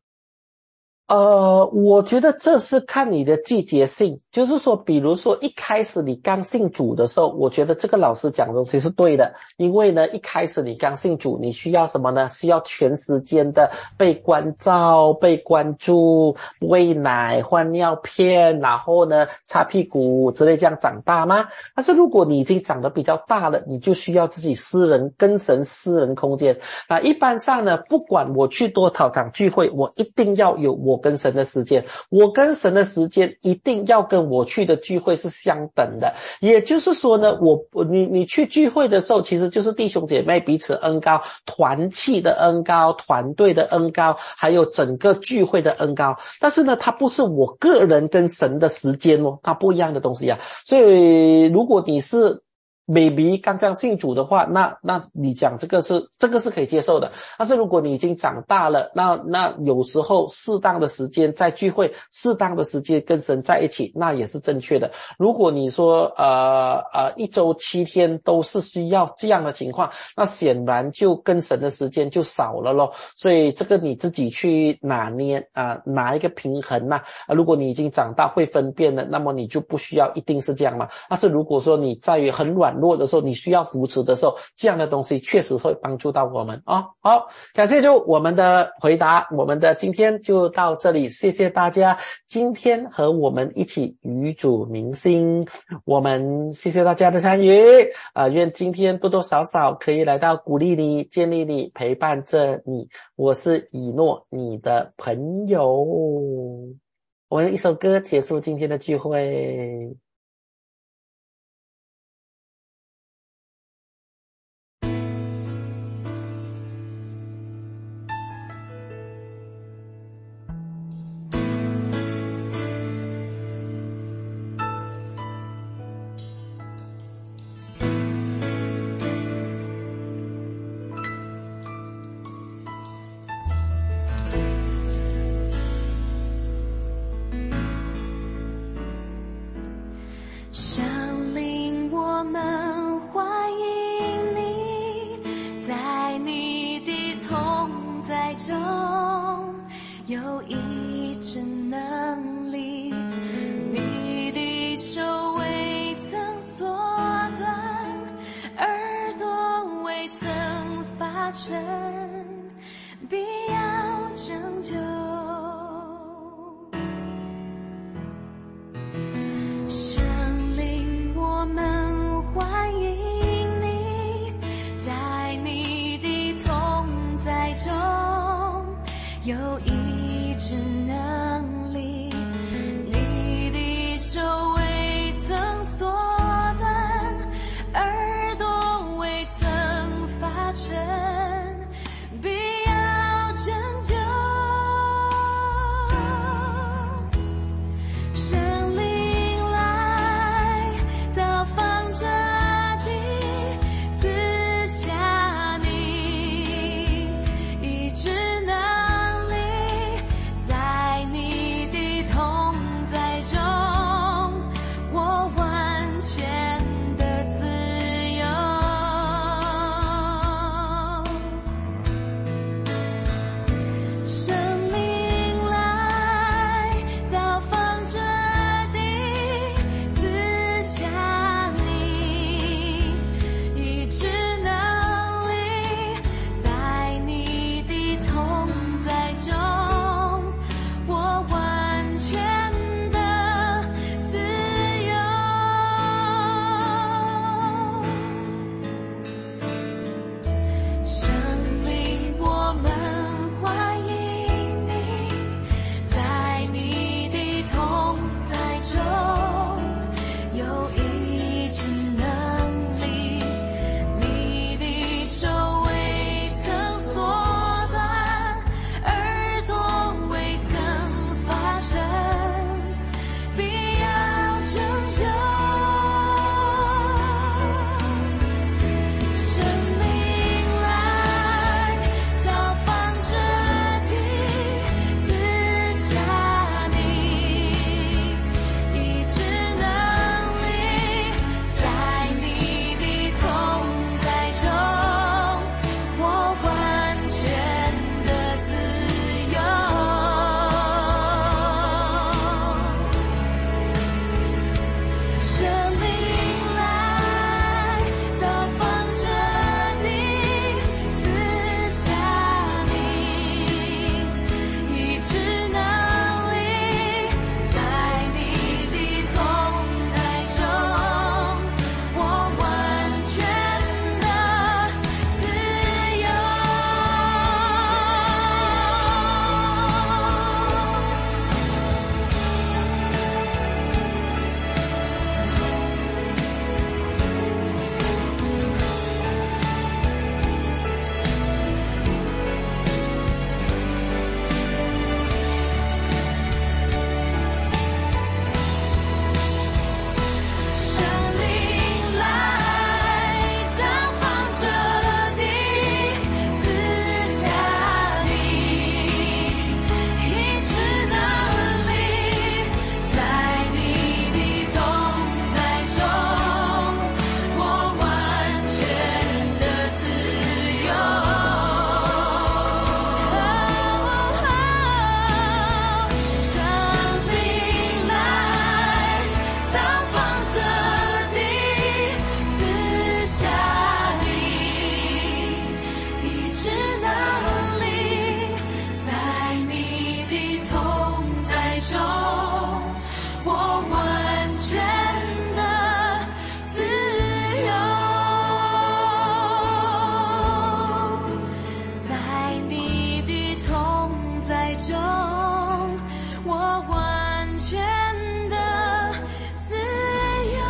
呃，我觉得这是看你的季节性，就是说，比如说一开始你刚信主的时候，我觉得这个老师讲的东西是对的，因为呢，一开始你刚信主，你需要什么呢？需要全时间的被关照、被关注、喂奶、换尿片，然后呢，擦屁股之类这样长大吗？但是如果你已经长得比较大了，你就需要自己私人跟神私人空间。那一般上呢，不管我去多少场聚会，我一定要有我跟神的时间，我跟神的时间一定要跟我去的聚会是相等的。也就是说呢，我你你去聚会的时候，其实就是弟兄姐妹彼此恩膏，团契的恩膏，团队的恩膏，还有整个聚会的恩膏。但是呢，它不是我个人跟神的时间哦，它不一样的东西啊。所以如果你是baby 刚刚信主的话，那那你讲这个是这个是可以接受的。但是如果你已经长大了，那那有时候适当的时间在聚会，适当的时间跟神在一起，那也是正确的。如果你说呃呃一周七天都是需要这样的情况，那显然就跟神的时间就少了咯。所以这个你自己去拿捏啊、呃，拿一个平衡呐、啊。如果你已经长大会分辨了，那么你就不需要一定是这样嘛。但是如果说你在于很软弱的时候，你需要扶持的时候，这样的东西确实会帮助到我们啊、哦。好，感谢就我们的回答，我们的今天就到这里，谢谢大家今天和我们一起与主明心，我们谢谢大家的参与啊、呃，愿今天多多少少可以来到鼓励你、建立你、陪伴着你。我是以诺，你的朋友。我们一首歌结束今天的聚会。 降临我们怀有医治能力，你的手未曾缩短，耳朵未曾发沉，必要拯救。圣灵，我们欢迎你，在你的同在中有医治能力，你的手未曾缩短，耳朵未曾发沉，必要拯救。圣灵来造访这地，赐下你医治能力，在你的同在中，我完全的自由。圣灵来造访这地，赐下你医治能力，在你的同在中，我完全的自由。圣灵，我们欢迎你，在你的同在中有医治能力，你的手未曾缩短，耳朵未曾发沉，必要拯救。圣灵来造访这地，赐下你医治能力，在你的同在中，我完全的自由。圣灵来造访这地，赐下你医治能力，在你的同在中，我完全的自由。圣灵来造访这地，赐下你医治能力，在你的同在中，我完全的自由。圣灵来造访这地，赐下你医治能力，在你的同在中，我完全的自由。在你的同在中，我完全的自由。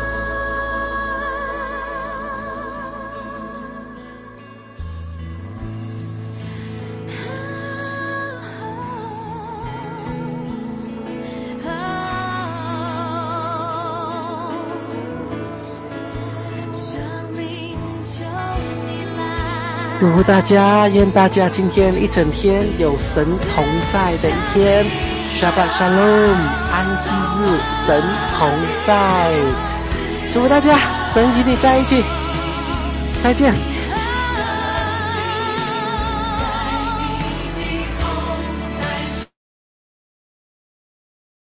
生命求你来。 祝福大家，愿大家今天一整天有神同在的一天。Shabbat Shalom， 安息日，神同在。祝福大家，神与你在一起。再见。